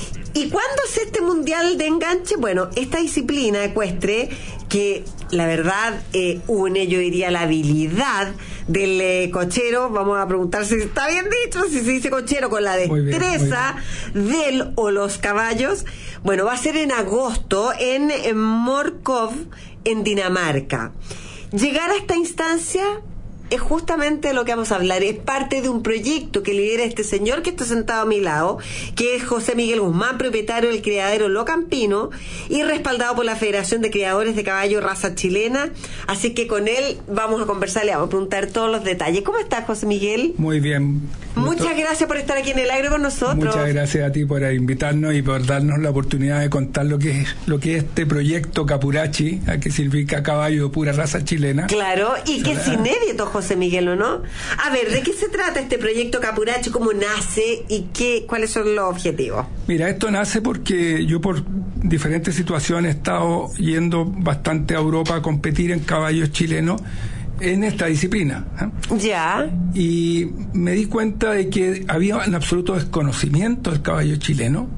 Speaker 2: ¿Y cuándo es este mundial de enganche? Bueno, esta disciplina ecuestre que la verdad eh, une, yo diría, la habilidad del eh, cochero, vamos a preguntar si está bien dicho, si se dice cochero, con la destreza del o los caballos. Bueno, va a ser en agosto en, en Morkov, en Dinamarca. Llegar a esta instancia es justamente lo que vamos a hablar. Es parte de un proyecto que lidera este señor que está sentado a mi lado, que es José Miguel Guzmán, propietario del criadero Lo Campino y respaldado por la Federación de Criadores de Caballo Raza Chilena. Así que con él vamos a conversar, le vamos a preguntar todos los detalles. ¿Cómo estás, José Miguel?
Speaker 10: Muy bien.
Speaker 2: Muchas gracias por estar aquí en El Agro con nosotros.
Speaker 10: Muchas gracias a ti por invitarnos y por darnos la oportunidad de contar lo que es lo que es este proyecto Capurachi, que significa caballo de pura raza chilena.
Speaker 2: Claro, y que es inédito, José Miguel, ¿o no? A ver, ¿de qué se trata este proyecto Capurachi? ¿Cómo nace y qué, cuáles son los objetivos?
Speaker 10: Mira, esto nace porque yo por diferentes situaciones he estado yendo bastante a Europa a competir en caballos chilenos en esta disciplina. ¿eh?
Speaker 2: Ya.
Speaker 10: Y me di cuenta de que había un absoluto desconocimiento del caballo chileno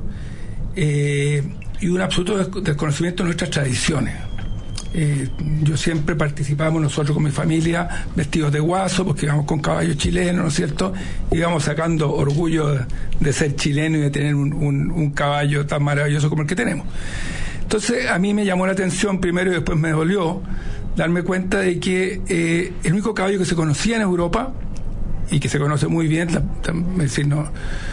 Speaker 10: eh, y un absoluto desconocimiento de nuestras tradiciones. Eh, yo siempre participamos nosotros con mi familia vestidos de guaso porque íbamos con caballos chilenos, ¿no es cierto? Íbamos sacando orgullo de, de ser chileno y de tener un, un, un caballo tan maravilloso como el que tenemos. Entonces a mí me llamó la atención primero y después me dolió darme cuenta de que eh, el único caballo que se conocía en Europa y que se conoce muy bien, la, la, decir, no,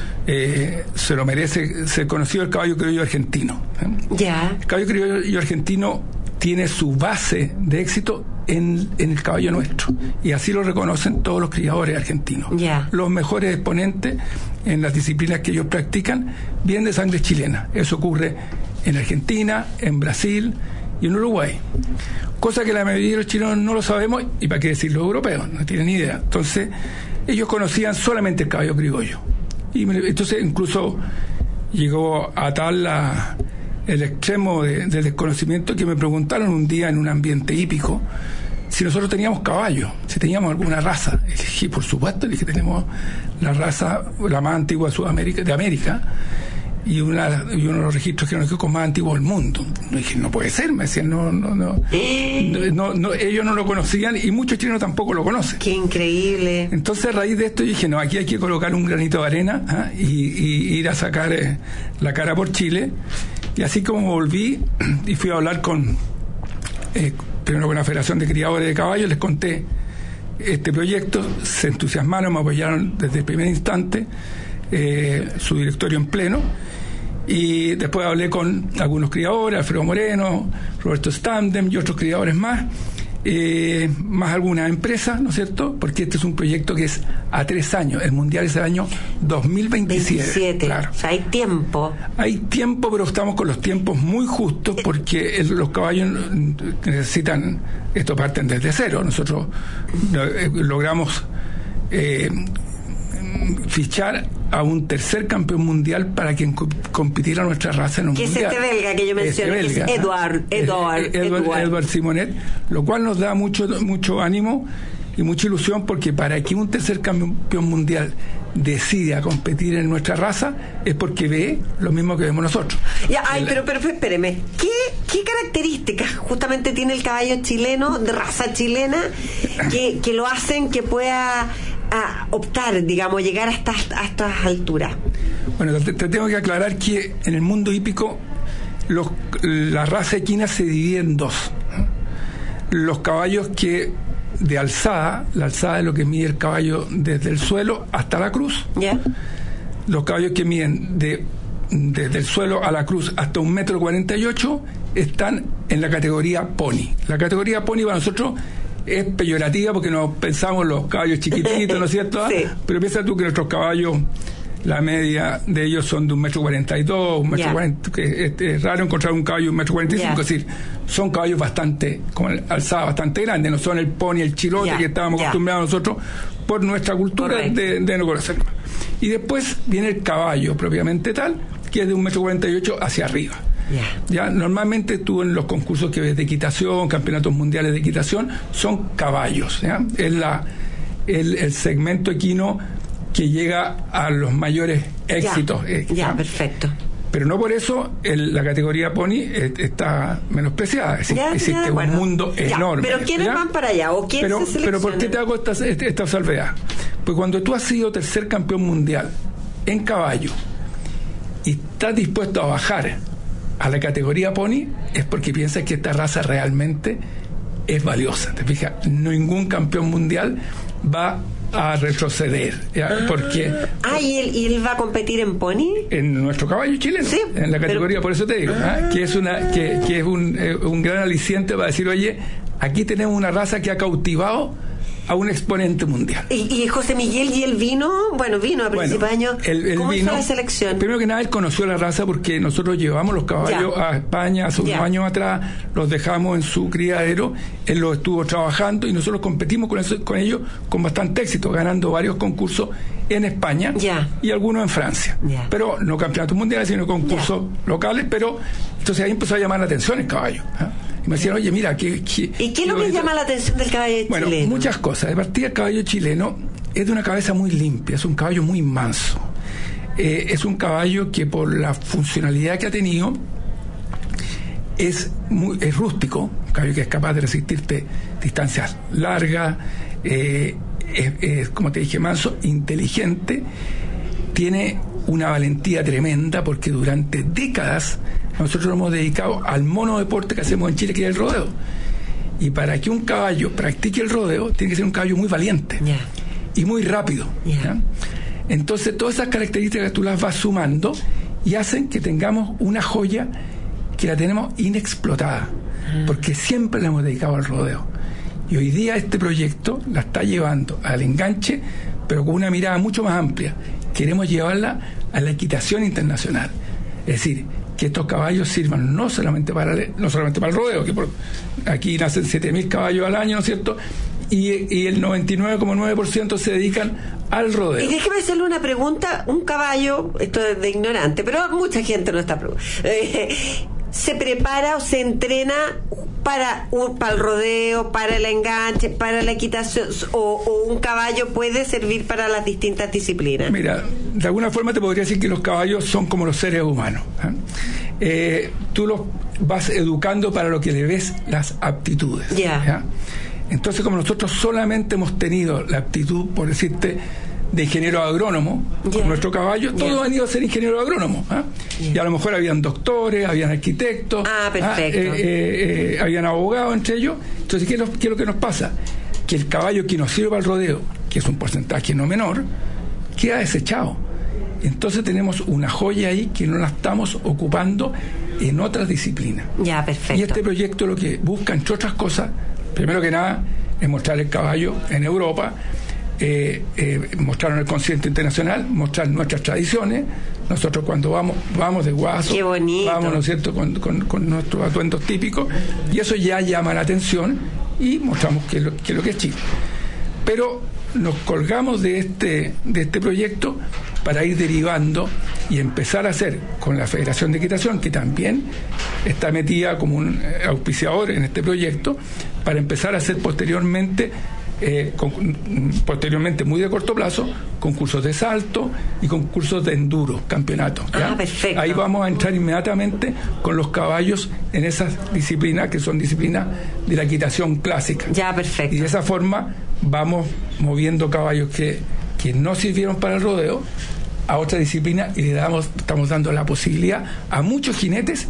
Speaker 10: eh, se lo merece ser conocido, el caballo criollo argentino. ¿eh?
Speaker 2: Ya.
Speaker 10: El caballo criollo argentino tiene su base de éxito en, en el caballo nuestro y así lo reconocen todos los criadores argentinos.
Speaker 2: Yeah.
Speaker 10: Los mejores exponentes en las disciplinas que ellos practican vienen de sangre chilena. Eso ocurre en Argentina, en Brasil y en Uruguay, cosa que la mayoría de los chilenos no lo sabemos y para qué decir los europeos, no tienen ni idea. Entonces ellos conocían solamente el caballo criollo y me, entonces incluso llegó a tal la el extremo de, de desconocimiento que me preguntaron un día en un ambiente hípico si nosotros teníamos caballos, si teníamos alguna raza. Y dije, por supuesto, dije, tenemos la raza, la más antigua de Sudamérica, de América, y una y uno de los registros genealógicos más antiguos del mundo. Y dije, no puede ser, me decían, no, no, no, no, no, ellos no lo conocían y muchos chilenos tampoco lo conocen.
Speaker 2: Qué increíble.
Speaker 10: Entonces, a raíz de esto dije, no, aquí hay que colocar un granito de arena, ¿ah? y, y ir a sacar eh, la cara por Chile. Y así como volví y fui a hablar con eh, primero con la Federación de Criadores de Caballos, les conté este proyecto, se entusiasmaron, me apoyaron desde el primer instante, eh, su directorio en pleno. Y después hablé con algunos criadores, Alfredo Moreno, Roberto Standem y otros criadores más, eh, más algunas empresas, ¿no es cierto? Porque este es un proyecto que es a tres años, el mundial es el año dos mil veintisiete.
Speaker 2: veintisiete,
Speaker 10: claro.
Speaker 2: O sea, hay tiempo.
Speaker 10: Hay tiempo, pero estamos con los tiempos muy justos porque el, los caballos necesitan, esto parten desde cero, nosotros eh, logramos eh, fichar a un tercer campeón mundial para quien co- compitiera nuestra raza en un
Speaker 2: ¿Qué
Speaker 10: mundial.
Speaker 2: es este belga que yo mencioné?
Speaker 10: Este belga,
Speaker 2: es Eduard,
Speaker 10: ¿eh?
Speaker 2: Eduard,
Speaker 10: Edward,
Speaker 2: Eduard.
Speaker 10: Edward Simonet, lo cual nos da mucho, mucho ánimo y mucha ilusión porque para que un tercer campeón mundial decida competir en nuestra raza es porque ve lo mismo que vemos nosotros.
Speaker 2: Ya, ay,
Speaker 10: el,
Speaker 2: pero, pero espéreme, ¿qué, ¿qué características justamente tiene el caballo chileno, de raza chilena, que, que lo hacen que pueda a optar, digamos, llegar a estas, a estas alturas?
Speaker 10: Bueno, te, te tengo que aclarar que en el mundo hípico los, la raza equina se divide en dos. Los caballos que de alzada, la alzada es lo que mide el caballo desde el suelo hasta la cruz.
Speaker 2: Yeah.
Speaker 10: Los caballos que miden de desde el suelo a la cruz hasta un metro cuarenta y ocho están en la categoría pony. La categoría pony para nosotros es peyorativa porque no pensamos en los caballos chiquititos, ¿no es cierto?
Speaker 2: Sí.
Speaker 10: Pero piensa tú que nuestros caballos, la media de ellos son de un metro cuarenta y dos, un metro
Speaker 2: Yeah.
Speaker 10: cuarenta, que es, es raro encontrar un caballo de un metro cuarenta y cinco,
Speaker 2: Yeah.
Speaker 10: es decir, son caballos bastante, con alzada bastante grande, no son el pony, el chirote
Speaker 2: Yeah.
Speaker 10: que estábamos
Speaker 2: Yeah.
Speaker 10: acostumbrados nosotros por nuestra cultura de, de no conocer. Y después viene el caballo propiamente tal, que es de un metro cuarenta y ocho hacia arriba.
Speaker 2: Yeah.
Speaker 10: Ya normalmente tú en los concursos que ves de equitación, campeonatos mundiales de equitación, son caballos, ¿ya? Es la el, el segmento equino que llega a los mayores éxitos.
Speaker 2: Ya,
Speaker 10: eh,
Speaker 2: ya, perfecto.
Speaker 10: Pero no por eso el, la categoría pony eh, está menospreciada. Es decir,
Speaker 2: Ya,
Speaker 10: existe
Speaker 2: ya, de
Speaker 10: un
Speaker 2: acuerdo.
Speaker 10: mundo
Speaker 2: Ya,
Speaker 10: enorme.
Speaker 2: pero ¿quiénes
Speaker 10: ¿ya?
Speaker 2: van para allá? ¿O quiénes
Speaker 10: pero,
Speaker 2: se seleccionan?
Speaker 10: pero ¿por qué te hago esta, esta, esta salvedad? Pues cuando tú has sido tercer campeón mundial en caballo y estás dispuesto a bajar a la categoría pony, es porque piensas que esta raza realmente es valiosa. ¿Te fijas? Ningún campeón mundial va a retroceder, ¿ya? Porque
Speaker 2: Ah, ¿y él, ¿y él va a competir en pony?
Speaker 10: en nuestro caballo chileno,
Speaker 2: Sí,
Speaker 10: en la categoría,
Speaker 2: pero-
Speaker 10: por eso te digo, ¿ah? que es una que, que es un, eh, un gran aliciente para decir, oye, aquí tenemos una raza que ha cautivado a un exponente mundial.
Speaker 2: ¿Y, y José Miguel y él vino? Bueno, vino a principios de año.
Speaker 10: él- él
Speaker 2: ¿Cómo
Speaker 10: vino-
Speaker 2: fue la selección?
Speaker 10: Primero que nada, él conoció la raza porque nosotros llevamos los caballos
Speaker 2: Ya.
Speaker 10: a España hace unos
Speaker 2: Ya.
Speaker 10: años atrás, los dejamos en su criadero, él los estuvo trabajando y nosotros competimos con, eso, con ellos con bastante éxito, ganando varios concursos en España
Speaker 2: Ya.
Speaker 10: y algunos en Francia.
Speaker 2: Ya.
Speaker 10: Pero no campeonatos mundiales, sino concursos locales, pero entonces ahí empezó a llamar la atención el caballo. ¿ah? Y me decían, oye, mira, ¿qué, qué,
Speaker 2: ¿Y qué es lo que llama la atención del caballo
Speaker 10: Bueno,
Speaker 2: chileno?
Speaker 10: muchas cosas. De partida, el caballo chileno es de una cabeza muy limpia, es un caballo muy manso. Eh, es un caballo que por la funcionalidad que ha tenido es, muy, es rústico, un caballo que es capaz de resistirte distancias largas, eh, es, es, como te dije, manso, inteligente, tiene una valentía tremenda porque durante décadas nosotros nos hemos dedicado al monodeporte que hacemos en Chile, que es el rodeo. Y para que un caballo practique el rodeo, tiene que ser un caballo muy valiente
Speaker 2: Yeah.
Speaker 10: y muy rápido.
Speaker 2: Yeah.
Speaker 10: ¿ya? Entonces, todas esas características tú las vas sumando y hacen que tengamos una joya que la tenemos inexplotada, porque siempre la hemos dedicado al rodeo. Y hoy día este proyecto la está llevando al enganche, pero con una mirada mucho más amplia. Queremos llevarla a la equitación internacional. Es decir, que estos caballos sirvan no solamente para el, no solamente para el rodeo, que por, aquí nacen siete mil caballos al año, ¿no es cierto? Y, y el noventa y nueve coma nueve por ciento se dedican al rodeo.
Speaker 2: Y déjeme hacerle una pregunta. Un caballo, esto es de ignorante, pero mucha gente no está preguntando. Eh, ¿se prepara o se entrena para, un, para el rodeo, para el enganche, para la equitación, o, o un caballo puede servir para las distintas disciplinas?
Speaker 10: Mira, de alguna forma te podría decir que los caballos son como los seres humanos. ¿eh? Eh, tú los vas educando para lo que le ves las aptitudes.
Speaker 2: Yeah.
Speaker 10: ¿ya? Entonces, como nosotros solamente hemos tenido la aptitud, por decirte, de ingeniero agrónomo, yeah. con nuestro caballo, todos yeah. han ido a ser ingeniero agrónomo. ¿eh? Yeah. Y a lo mejor habían doctores, habían arquitectos,
Speaker 2: ah, perfecto.
Speaker 10: ¿eh? Eh, eh, eh, habían abogados entre ellos. Entonces, ¿qué es, lo, ¿qué es lo que nos pasa? Que el caballo que nos sirve para el rodeo, que es un porcentaje no menor, queda desechado. Entonces tenemos una joya ahí que no la estamos ocupando en otras disciplinas.
Speaker 2: Ya, perfecto.
Speaker 10: Y este proyecto lo que busca, entre otras cosas, primero que nada, es mostrar el caballo en Europa, eh, eh, mostrar en el continente internacional, mostrar nuestras tradiciones. Nosotros cuando vamos vamos de guaso,
Speaker 2: qué bonito.
Speaker 10: Vamos, ¿no es cierto?, con, con, con nuestros atuendos típicos, y eso ya llama la atención y mostramos que lo que, lo que es Chile. Pero nos colgamos de este de este proyecto para ir derivando y empezar a hacer con la Federación de Equitación, que también está metida como un auspiciador en este proyecto, para empezar a hacer posteriormente eh, con, posteriormente muy de corto plazo, concursos de salto y concursos de enduro, campeonatos.
Speaker 2: Ah, perfecto.
Speaker 10: Ahí vamos a entrar inmediatamente con los caballos en esas disciplinas que son disciplinas de la equitación clásica.
Speaker 2: Ya, perfecto.
Speaker 10: Y de esa forma vamos moviendo caballos que, que no sirvieron para el rodeo a otra disciplina, y le damos, estamos dando la posibilidad a muchos jinetes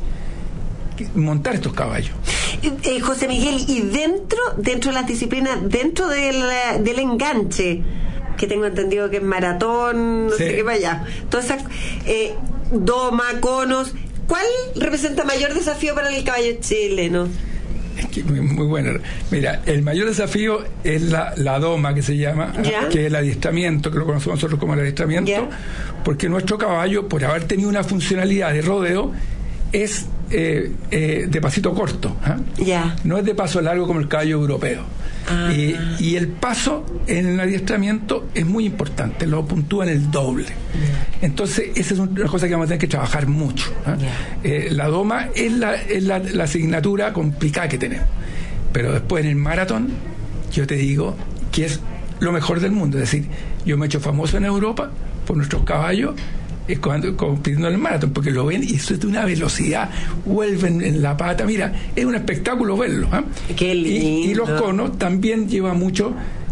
Speaker 10: montar estos caballos.
Speaker 2: Eh, José Miguel, y dentro dentro de las disciplinas, dentro del, del enganche, que tengo entendido que es maratón, no
Speaker 10: sí.
Speaker 2: sé qué vaya, todas esas, eh, doma, conos, ¿cuál representa mayor desafío para el caballo chileno?
Speaker 10: Muy, muy bueno. Mira, el mayor desafío es la, la doma, que se llama,
Speaker 2: ¿Ya?
Speaker 10: que es el adiestramiento, que lo conocemos nosotros como el adiestramiento,
Speaker 2: ¿Ya?
Speaker 10: porque nuestro caballo, por haber tenido una funcionalidad de rodeo, es eh, eh, de pasito corto, ¿eh?
Speaker 2: ¿Ya?
Speaker 10: No es de paso largo como el caballo europeo.
Speaker 2: Ah.
Speaker 10: Y, y el paso en el adiestramiento es muy importante, lo puntúa en el doble. Yeah. Entonces, esa es una cosa que vamos a tener que trabajar mucho. ¿eh? Yeah. Eh, la doma es, la, es la, la asignatura complicada que tenemos. Pero después en el maratón, yo te digo que es lo mejor del mundo. Es decir, yo me he hecho famoso en Europa por nuestros caballos, es cuando compitiendo en el maratón, porque lo ven y eso es de una velocidad, vuelven en la pata, mira, es un espectáculo verlo. ¿eh?
Speaker 2: Qué lindo.
Speaker 10: Y, y los conos también lleva mucho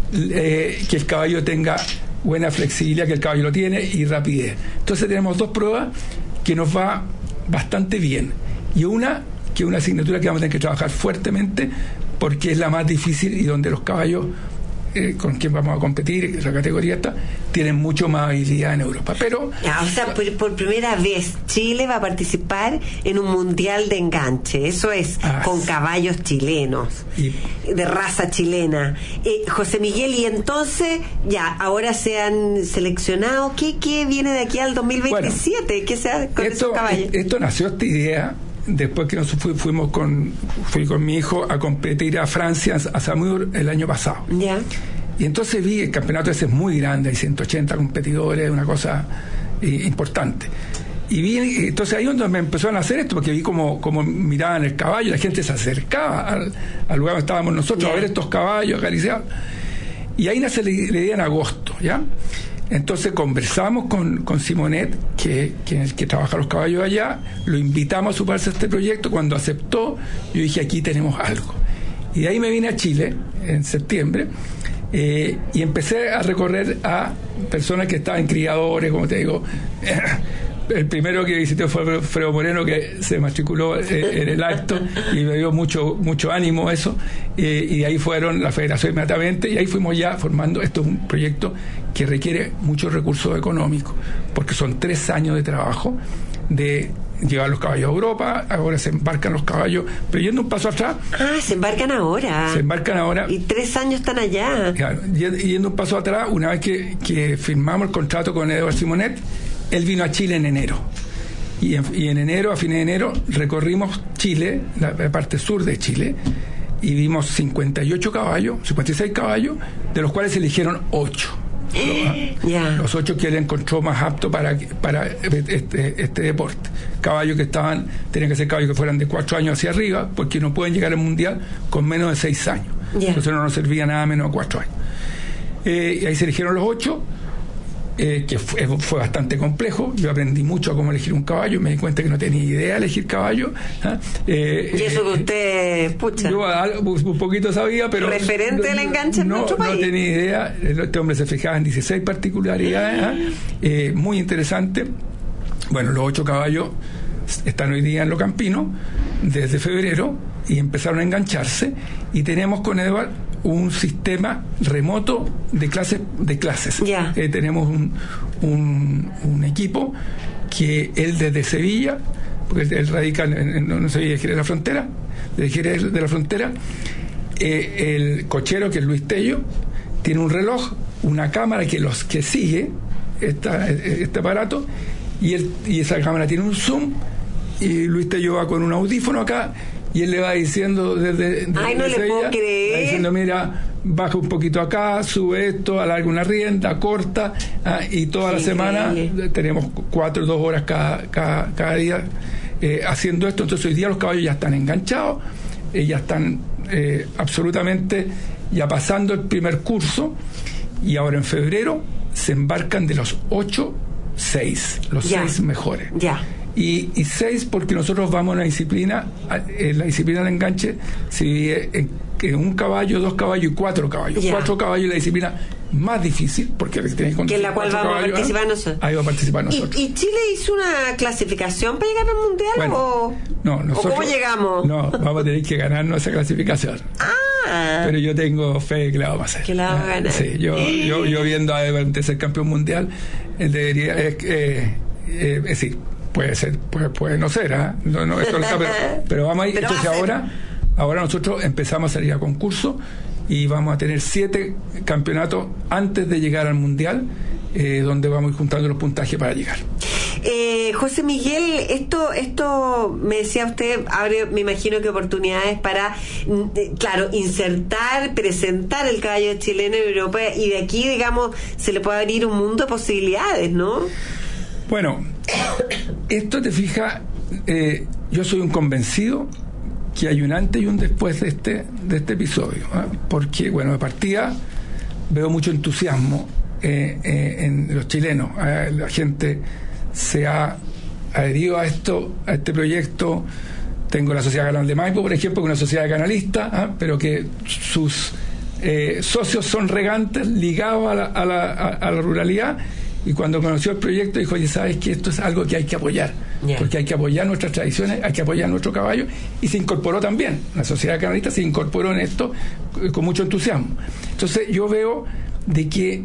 Speaker 10: eh, que el caballo tenga buena flexibilidad, que el caballo lo tiene, y rapidez. Entonces tenemos dos pruebas que nos va bastante bien, y una que es una asignatura que vamos a tener que trabajar fuertemente, porque es la más difícil y donde los caballos Eh, con quien vamos a competir, la categoría está, tienen mucho más habilidad en Europa. Pero
Speaker 2: ya, o sea, por, por primera vez Chile va a participar en un mundial de enganche, eso es, ah, con caballos chilenos, y, de raza chilena. eh, José Miguel, y entonces ya, ahora se han seleccionado, ¿qué, qué viene de aquí al dos mil veintisiete? Bueno, ¿qué se hace con
Speaker 10: esto,
Speaker 2: esos caballos?
Speaker 10: Esto nació, esta idea, después que nos fu- fuimos con fui con mi hijo a competir a Francia, a Saumur, el año pasado.
Speaker 2: Ya.
Speaker 10: Y entonces vi el campeonato ese es muy grande, hay ciento ochenta competidores, una cosa eh, importante. Y vi, entonces ahí donde me empezaron a hacer esto, porque vi como, como miraban el caballo, la gente se acercaba al, al lugar donde estábamos nosotros, yeah, a ver estos caballos, acariciar. Y ahí nace la idea en agosto, ¿ya? Entonces conversamos con, con Simonet, que, que, el que trabaja los caballos allá, lo invitamos a sumarse a este proyecto. Cuando aceptó, yo dije, aquí tenemos algo. Y de ahí me vine a Chile en septiembre, eh, y empecé a recorrer a personas que estaban criadores, como te digo. El primero que visité fue Fredo Moreno, que se matriculó eh, en el acto y me dio mucho mucho ánimo eso, eh, y ahí fueron la federación inmediatamente, y ahí fuimos ya formando. Esto es un proyecto que requiere muchos recursos económicos, porque son tres años de trabajo de llevar los caballos a Europa. Ahora se embarcan los caballos, pero yendo un paso atrás.
Speaker 2: Ah, se embarcan ahora.
Speaker 10: Se embarcan ahora.
Speaker 2: Y tres años están allá.
Speaker 10: Claro, yendo un paso atrás, una vez que, que firmamos el contrato con Edward Simonet, él vino a Chile en enero. Y en, y en enero, a fines de enero, recorrimos Chile, la, la parte sur de Chile, y vimos cincuenta y ocho caballos, cincuenta y seis caballos, de los cuales se eligieron ocho. Los,
Speaker 2: yeah.
Speaker 10: los ocho que él encontró más aptos para, para este, este deporte. Caballos que estaban, tenían que ser caballos que fueran de cuatro años hacia arriba, porque no pueden llegar al mundial con menos de seis años. Yeah. Entonces no nos servía nada menos de cuatro años. Eh, y ahí se eligieron los ocho. Eh, que fue, fue bastante complejo. Yo aprendí mucho a cómo elegir un caballo, me di cuenta que no tenía idea de elegir caballo. ¿Ah? Eh,
Speaker 2: y eso que usted, pucha,
Speaker 10: yo un poquito sabía, pero
Speaker 2: referente
Speaker 10: no,
Speaker 2: del enganche en
Speaker 10: no,
Speaker 2: nuestro país.
Speaker 10: No tenía idea. Este hombre se fijaba en dieciséis particularidades, ¿ah? eh, muy interesante. Bueno, los ocho caballos están hoy día en Lo Campino desde febrero y empezaron a engancharse, y tenemos con Edward un sistema remoto de clases de clases.
Speaker 2: Yeah.
Speaker 10: Eh, tenemos un, un, un equipo que él desde Sevilla, porque él, él radica en, en, en Sevilla, Jerez de la Frontera, de Jerez de la Frontera, eh, el cochero, que es Luis Tello, tiene un reloj, una cámara que los que sigue esta, este aparato, y, él, y esa cámara tiene un zoom, y Luis Tello va con un audífono acá, y él le va diciendo desde, desde
Speaker 2: Ay, no
Speaker 10: desde
Speaker 2: le puedo
Speaker 10: ella,
Speaker 2: creer.
Speaker 10: va diciendo, mira, baja un poquito acá, sube esto, alarga una rienda, corta, ah, y toda
Speaker 2: sí,
Speaker 10: la semana
Speaker 2: increíble.
Speaker 10: Tenemos cuatro, dos horas cada, cada, cada día eh, haciendo esto. Entonces hoy día los caballos ya están enganchados, eh, ya están eh, absolutamente ya pasando el primer curso, y ahora en febrero se embarcan de los ocho, seis, los
Speaker 2: ya.
Speaker 10: seis mejores.
Speaker 2: Ya.
Speaker 10: Y, y seis porque nosotros vamos a una disciplina, en la disciplina del enganche se divide en, en un caballo, dos caballos y cuatro caballos.
Speaker 2: Yeah.
Speaker 10: Cuatro caballos es la disciplina más difícil, porque que,
Speaker 2: que en la cual vamos caballos, a participar nosotros.
Speaker 10: Ahí va a participar nosotros.
Speaker 2: ¿Y, ¿Y Chile hizo una clasificación para llegar al mundial?
Speaker 10: Bueno,
Speaker 2: o,
Speaker 10: no, nosotros,
Speaker 2: ¿o cómo llegamos?
Speaker 10: No, vamos a tener que ganarnos esa clasificación.
Speaker 2: Ah.
Speaker 10: Pero yo tengo fe que la vamos a hacer.
Speaker 2: Que la vamos a ganar.
Speaker 10: Sí, yo, yo, yo viendo a Edward ser campeón mundial, él debería, eh, eh, eh, es decir, puede ser, puede, puede no ser, ¿eh? no, no, esto no está, pero, pero vamos a ir.
Speaker 2: Pero
Speaker 10: entonces ahora, ahora nosotros empezamos a salir a concurso y vamos a tener siete campeonatos antes de llegar al mundial, eh, donde vamos a ir juntando los puntajes para llegar.
Speaker 2: Eh, José Miguel, esto, esto me decía usted, abre, me imagino que oportunidades para, claro, insertar, presentar el caballo chileno en Europa, y de aquí, digamos, se le puede abrir un mundo de posibilidades, ¿no?
Speaker 10: Bueno, esto te fija, eh, yo soy un convencido que hay un antes y un después de este de este episodio, ¿eh? Porque, bueno, de partida veo mucho entusiasmo eh, eh, en los chilenos. Eh, la gente se ha adherido a esto, a este proyecto. Tengo la Sociedad Canal de Maipo, por ejemplo, que es una sociedad de canalistas, ¿eh? Pero que sus eh, socios son regantes ligados a la, a la, a, a la ruralidad. Y cuando conoció el proyecto dijo, oye, ¿sabes que esto es algo que hay que apoyar? Yeah. Porque hay que apoyar nuestras tradiciones, hay que apoyar nuestro caballo, y se incorporó también. La sociedad canalista se incorporó en esto con mucho entusiasmo. Entonces yo veo de que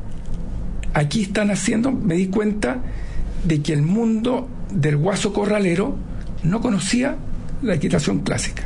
Speaker 10: aquí están haciendo, me di cuenta de que el mundo del guaso corralero no conocía la equitación clásica.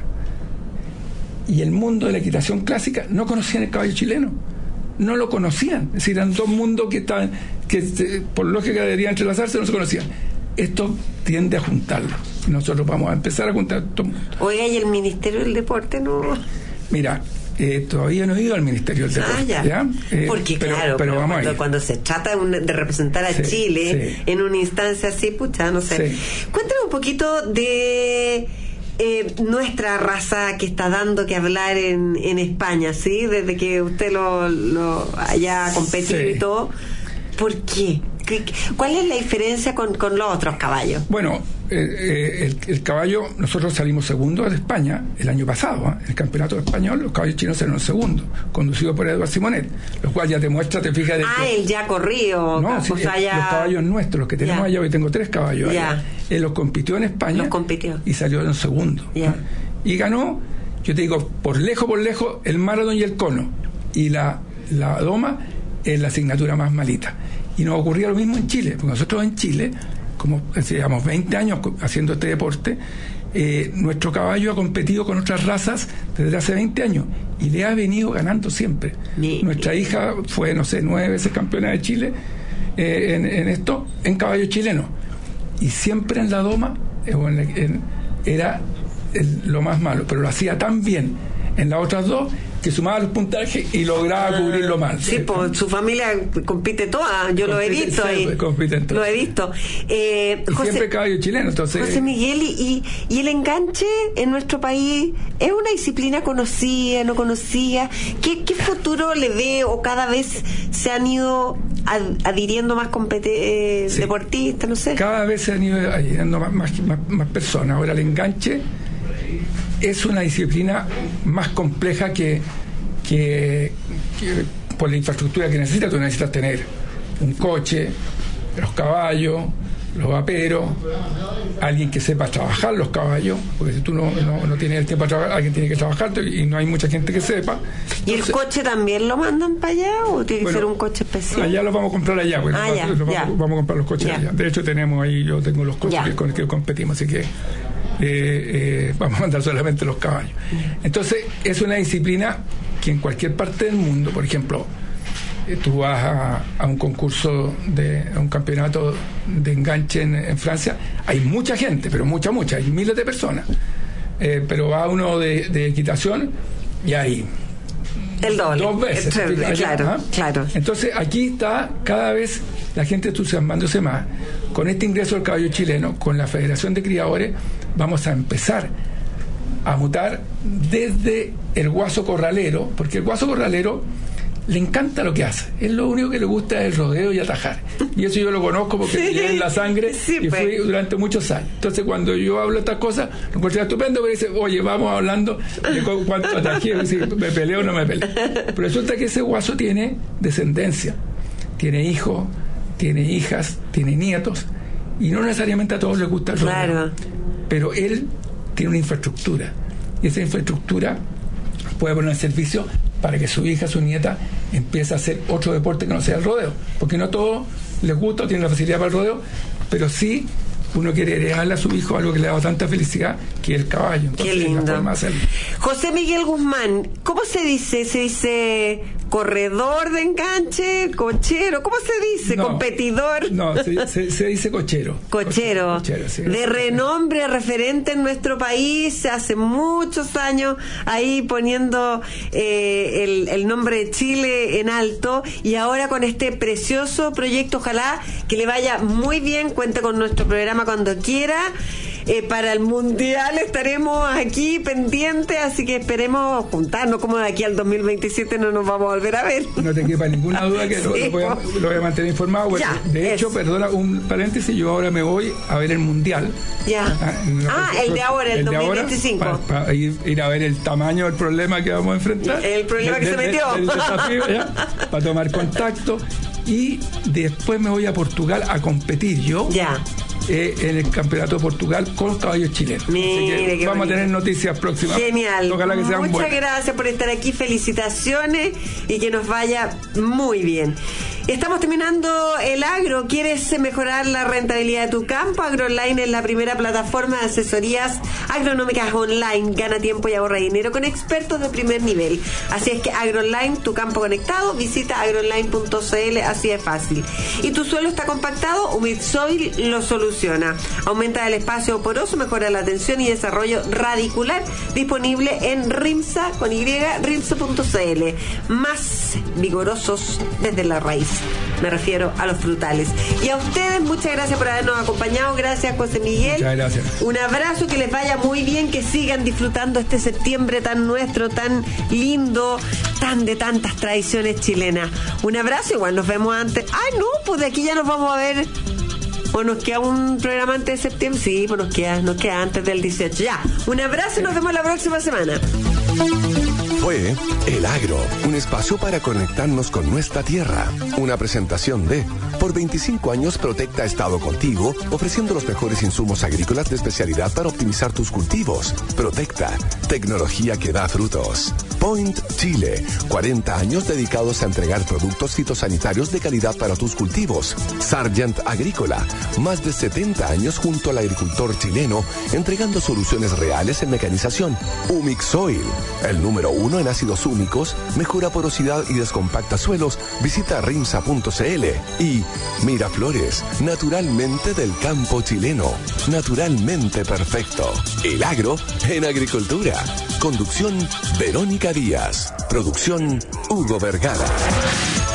Speaker 10: Y el mundo de la equitación clásica no conocían el caballo chileno. No lo conocían, es decir, eran dos mundos que estaban, que por lógica deberían entrelazarse, no se conocían. Esto tiende a juntarlos. Nosotros vamos a empezar a juntar todo.
Speaker 2: Oiga, ¿y el Ministerio del Deporte no?
Speaker 10: Mira, eh, todavía no he ido al Ministerio del Deporte.
Speaker 2: Ah, ya.
Speaker 10: ¿ya? Eh,
Speaker 2: Porque
Speaker 10: pero,
Speaker 2: claro,
Speaker 10: pero
Speaker 2: pero
Speaker 10: vamos
Speaker 2: cuando,
Speaker 10: a ir.
Speaker 2: cuando se trata de, un, de representar a
Speaker 10: sí,
Speaker 2: Chile
Speaker 10: sí.
Speaker 2: en una instancia así, pucha, no sé.
Speaker 10: Sí.
Speaker 2: Cuéntame un poquito de eh, nuestra raza que está dando que hablar en, en España, ¿sí? Desde que usted lo, lo haya competido sí. y todo. ¿Por qué? ¿Cuál es la diferencia con, con los otros caballos?
Speaker 10: Bueno, eh, eh, el, el caballo, nosotros salimos segundos de España el año pasado, ¿eh? El campeonato español, los caballos chinos eran segundos, conducido por Edward Simonet, lo cual ya te muestra, te fijas de
Speaker 2: ah,
Speaker 10: que,
Speaker 2: él ya corrió.
Speaker 10: no,
Speaker 2: o
Speaker 10: sí,
Speaker 2: sea, ya...
Speaker 10: los caballos nuestros, los que tenemos
Speaker 2: ya.
Speaker 10: allá, hoy tengo tres caballos
Speaker 2: ya.
Speaker 10: allá, él los compitió en España
Speaker 2: los compitió.
Speaker 10: y salió en segundo,
Speaker 2: ya.
Speaker 10: ¿eh? Y ganó, yo te digo, por lejos, por lejos, el maratón y el cono, y la, la doma es la asignatura más malita. Y nos ocurría lo mismo en Chile, porque nosotros en Chile, como llevamos veinte años haciendo este deporte, eh, nuestro caballo ha competido con otras razas desde hace veinte años y le ha venido ganando siempre.
Speaker 2: Mi,
Speaker 10: Nuestra mi. hija fue, no sé, nueve veces campeona de Chile eh, en, en esto, en caballo chileno. Y siempre en la doma eh, en, en, era el, lo más malo, pero lo hacía tan bien en las otras dos, que sumaba los puntajes y lograba ah, cubrirlo mal.
Speaker 2: Sí, pues su familia compite toda, yo compite, lo he visto ahí. Lo he visto. Eh,
Speaker 10: y
Speaker 2: José,
Speaker 10: siempre caballo chileno, entonces.
Speaker 2: José Miguel, y, y el enganche en nuestro país es una disciplina conocida, no conocida. ¿Qué, qué futuro le ve o cada vez se han ido ad, adhiriendo más compet- eh, sí. deportistas, no sé?
Speaker 10: Cada vez se han ido adhiriendo más, más, más, más personas. Ahora el enganche es una disciplina más compleja que, que, que por la infraestructura que necesitas. Tú necesitas tener un coche, los caballos, los vaperos, alguien que sepa trabajar los caballos, porque si tú no, no, no tienes el tiempo para trabajar, alguien tiene que trabajar y no hay mucha gente que sepa.
Speaker 2: ¿Y Entonces, el coche también lo mandan para allá o tiene bueno, que ser un coche especial?
Speaker 10: Allá lo vamos a comprar allá, bueno,
Speaker 2: ah, ya,
Speaker 10: lo
Speaker 2: ya.
Speaker 10: Vamos, vamos a comprar los coches ya. allá. De hecho tenemos ahí, yo tengo los coches ya. con los que competimos, así que Eh, eh, vamos a mandar solamente los caballos. Entonces es una disciplina que en cualquier parte del mundo, por ejemplo, eh, tú vas a, a un concurso de a un campeonato de enganche en, en Francia, hay mucha gente, pero mucha, mucha, hay miles de personas, eh, pero va uno de, de equitación y hay
Speaker 2: el doble,
Speaker 10: dos veces,
Speaker 2: el doble,
Speaker 10: allá,
Speaker 2: claro,
Speaker 10: ¿ah?
Speaker 2: claro.
Speaker 10: Entonces aquí está cada vez la gente entusiasmándose más con este ingreso del caballo chileno, con la Federación de Criadores. Vamos a empezar a mutar desde el guaso corralero, porque el guaso corralero le encanta lo que hace, es lo único que le gusta es el rodeo y atajar, y eso yo lo conozco porque sí, lleva en la sangre sí, y fui durante muchos años. Entonces cuando yo hablo de estas cosas lo encuentro estupendo, pero dice, oye, vamos hablando de cuánto atajé, si me peleo o no me peleo. Pero resulta que ese guaso tiene descendencia, tiene hijos, tiene hijas, tiene nietos, y no necesariamente a todos les gusta el rodeo, claro. Pero él tiene una infraestructura, y esa infraestructura puede poner en servicio para que su hija, su nieta empiece a hacer otro deporte que no sea el rodeo, porque no a todos les gusta o tienen la facilidad para el rodeo, pero sí uno quiere heredarle a su hijo algo que le da tanta felicidad, que es el caballo. Entonces,
Speaker 2: qué lindo. José Miguel Guzmán, ¿cómo se dice? ¿Se dice corredor de enganche? ¿Cochero? ¿Cómo se dice? No, ¿competidor?
Speaker 10: No, se, se, se dice cochero.
Speaker 2: Cochero.
Speaker 10: cochero sí,
Speaker 2: de renombre, referente en nuestro país, hace muchos años ahí poniendo eh, el, el nombre de Chile en alto, y ahora con este precioso proyecto, ojalá que le vaya muy bien, cuente con nuestro programa cuando quiera. Eh, para el Mundial estaremos aquí pendientes, así que esperemos juntarnos, como de aquí al dos mil veintisiete no nos vamos a volver a ver.
Speaker 10: No te quepa ninguna duda que sí, lo, lo, voy a, lo voy a mantener informado. Bueno, ya, de hecho, es. perdona, un paréntesis, yo ahora me voy a ver el Mundial.
Speaker 2: Ya. Ah, ah el de ahora, el, el dos mil veinticinco.
Speaker 10: Ahora, para, para ir, ir a ver el tamaño del problema que vamos a enfrentar.
Speaker 2: El problema de, que de, se metió.
Speaker 10: El desafío, ya, para tomar contacto. Y después me voy a Portugal a competir yo.
Speaker 2: Ya.
Speaker 10: Eh, en el campeonato de Portugal con caballos chilenos.
Speaker 2: Mire,
Speaker 10: vamos
Speaker 2: bonito.
Speaker 10: a tener noticias próximas.
Speaker 2: Genial.
Speaker 10: Ojalá que sean
Speaker 2: Muchas
Speaker 10: buenas.
Speaker 2: Gracias por estar aquí, felicitaciones y que nos vaya muy bien. Estamos terminando el agro. ¿Quieres mejorar la rentabilidad de tu campo? AgroOnline es la primera plataforma de asesorías agronómicas online. Gana tiempo y ahorra dinero con expertos de primer nivel. Así es que AgroOnline, tu campo conectado, visita agroonline punto c l, así de fácil. ¿Y tu suelo está compactado? Humidsoil lo soluciona. Aumenta el espacio poroso, mejora la tensión y desarrollo radicular. Disponible en RIMSA con Y, rimsa punto c l. Más vigorosos desde la raíz. Me refiero a los frutales. Y a ustedes, muchas gracias por habernos acompañado. Gracias, José Miguel.
Speaker 10: Muchas gracias.
Speaker 2: Un abrazo, que les vaya muy bien, que sigan disfrutando este septiembre tan nuestro, tan lindo, tan de tantas tradiciones chilenas. Un abrazo, igual nos vemos antes. Ay, no, pues de aquí ya nos vamos a ver. ¿O nos queda un programa antes de septiembre? Sí, pues nos queda, nos queda antes del dieciocho. Ya, un abrazo y nos vemos la próxima semana.
Speaker 1: Fue El Agro, un espacio para conectarnos con nuestra tierra. Una presentación de Por veinticinco años Protecta ha estado contigo, ofreciendo los mejores insumos agrícolas de especialidad para optimizar tus cultivos. Protecta, tecnología que da frutos. Point Chile, cuarenta años dedicados a entregar productos fitosanitarios de calidad para tus cultivos. Sargent Agrícola, más de setenta años junto al agricultor chileno, entregando soluciones reales en mecanización. Humic Soil, el número uno en ácidos húmicos, mejora porosidad y descompacta suelos. Visita rimsa punto cl. Y Miraflores, naturalmente del campo chileno, naturalmente perfecto. El agro en agricultura. Conducción Verónica Díaz. Producción Hugo Vergara.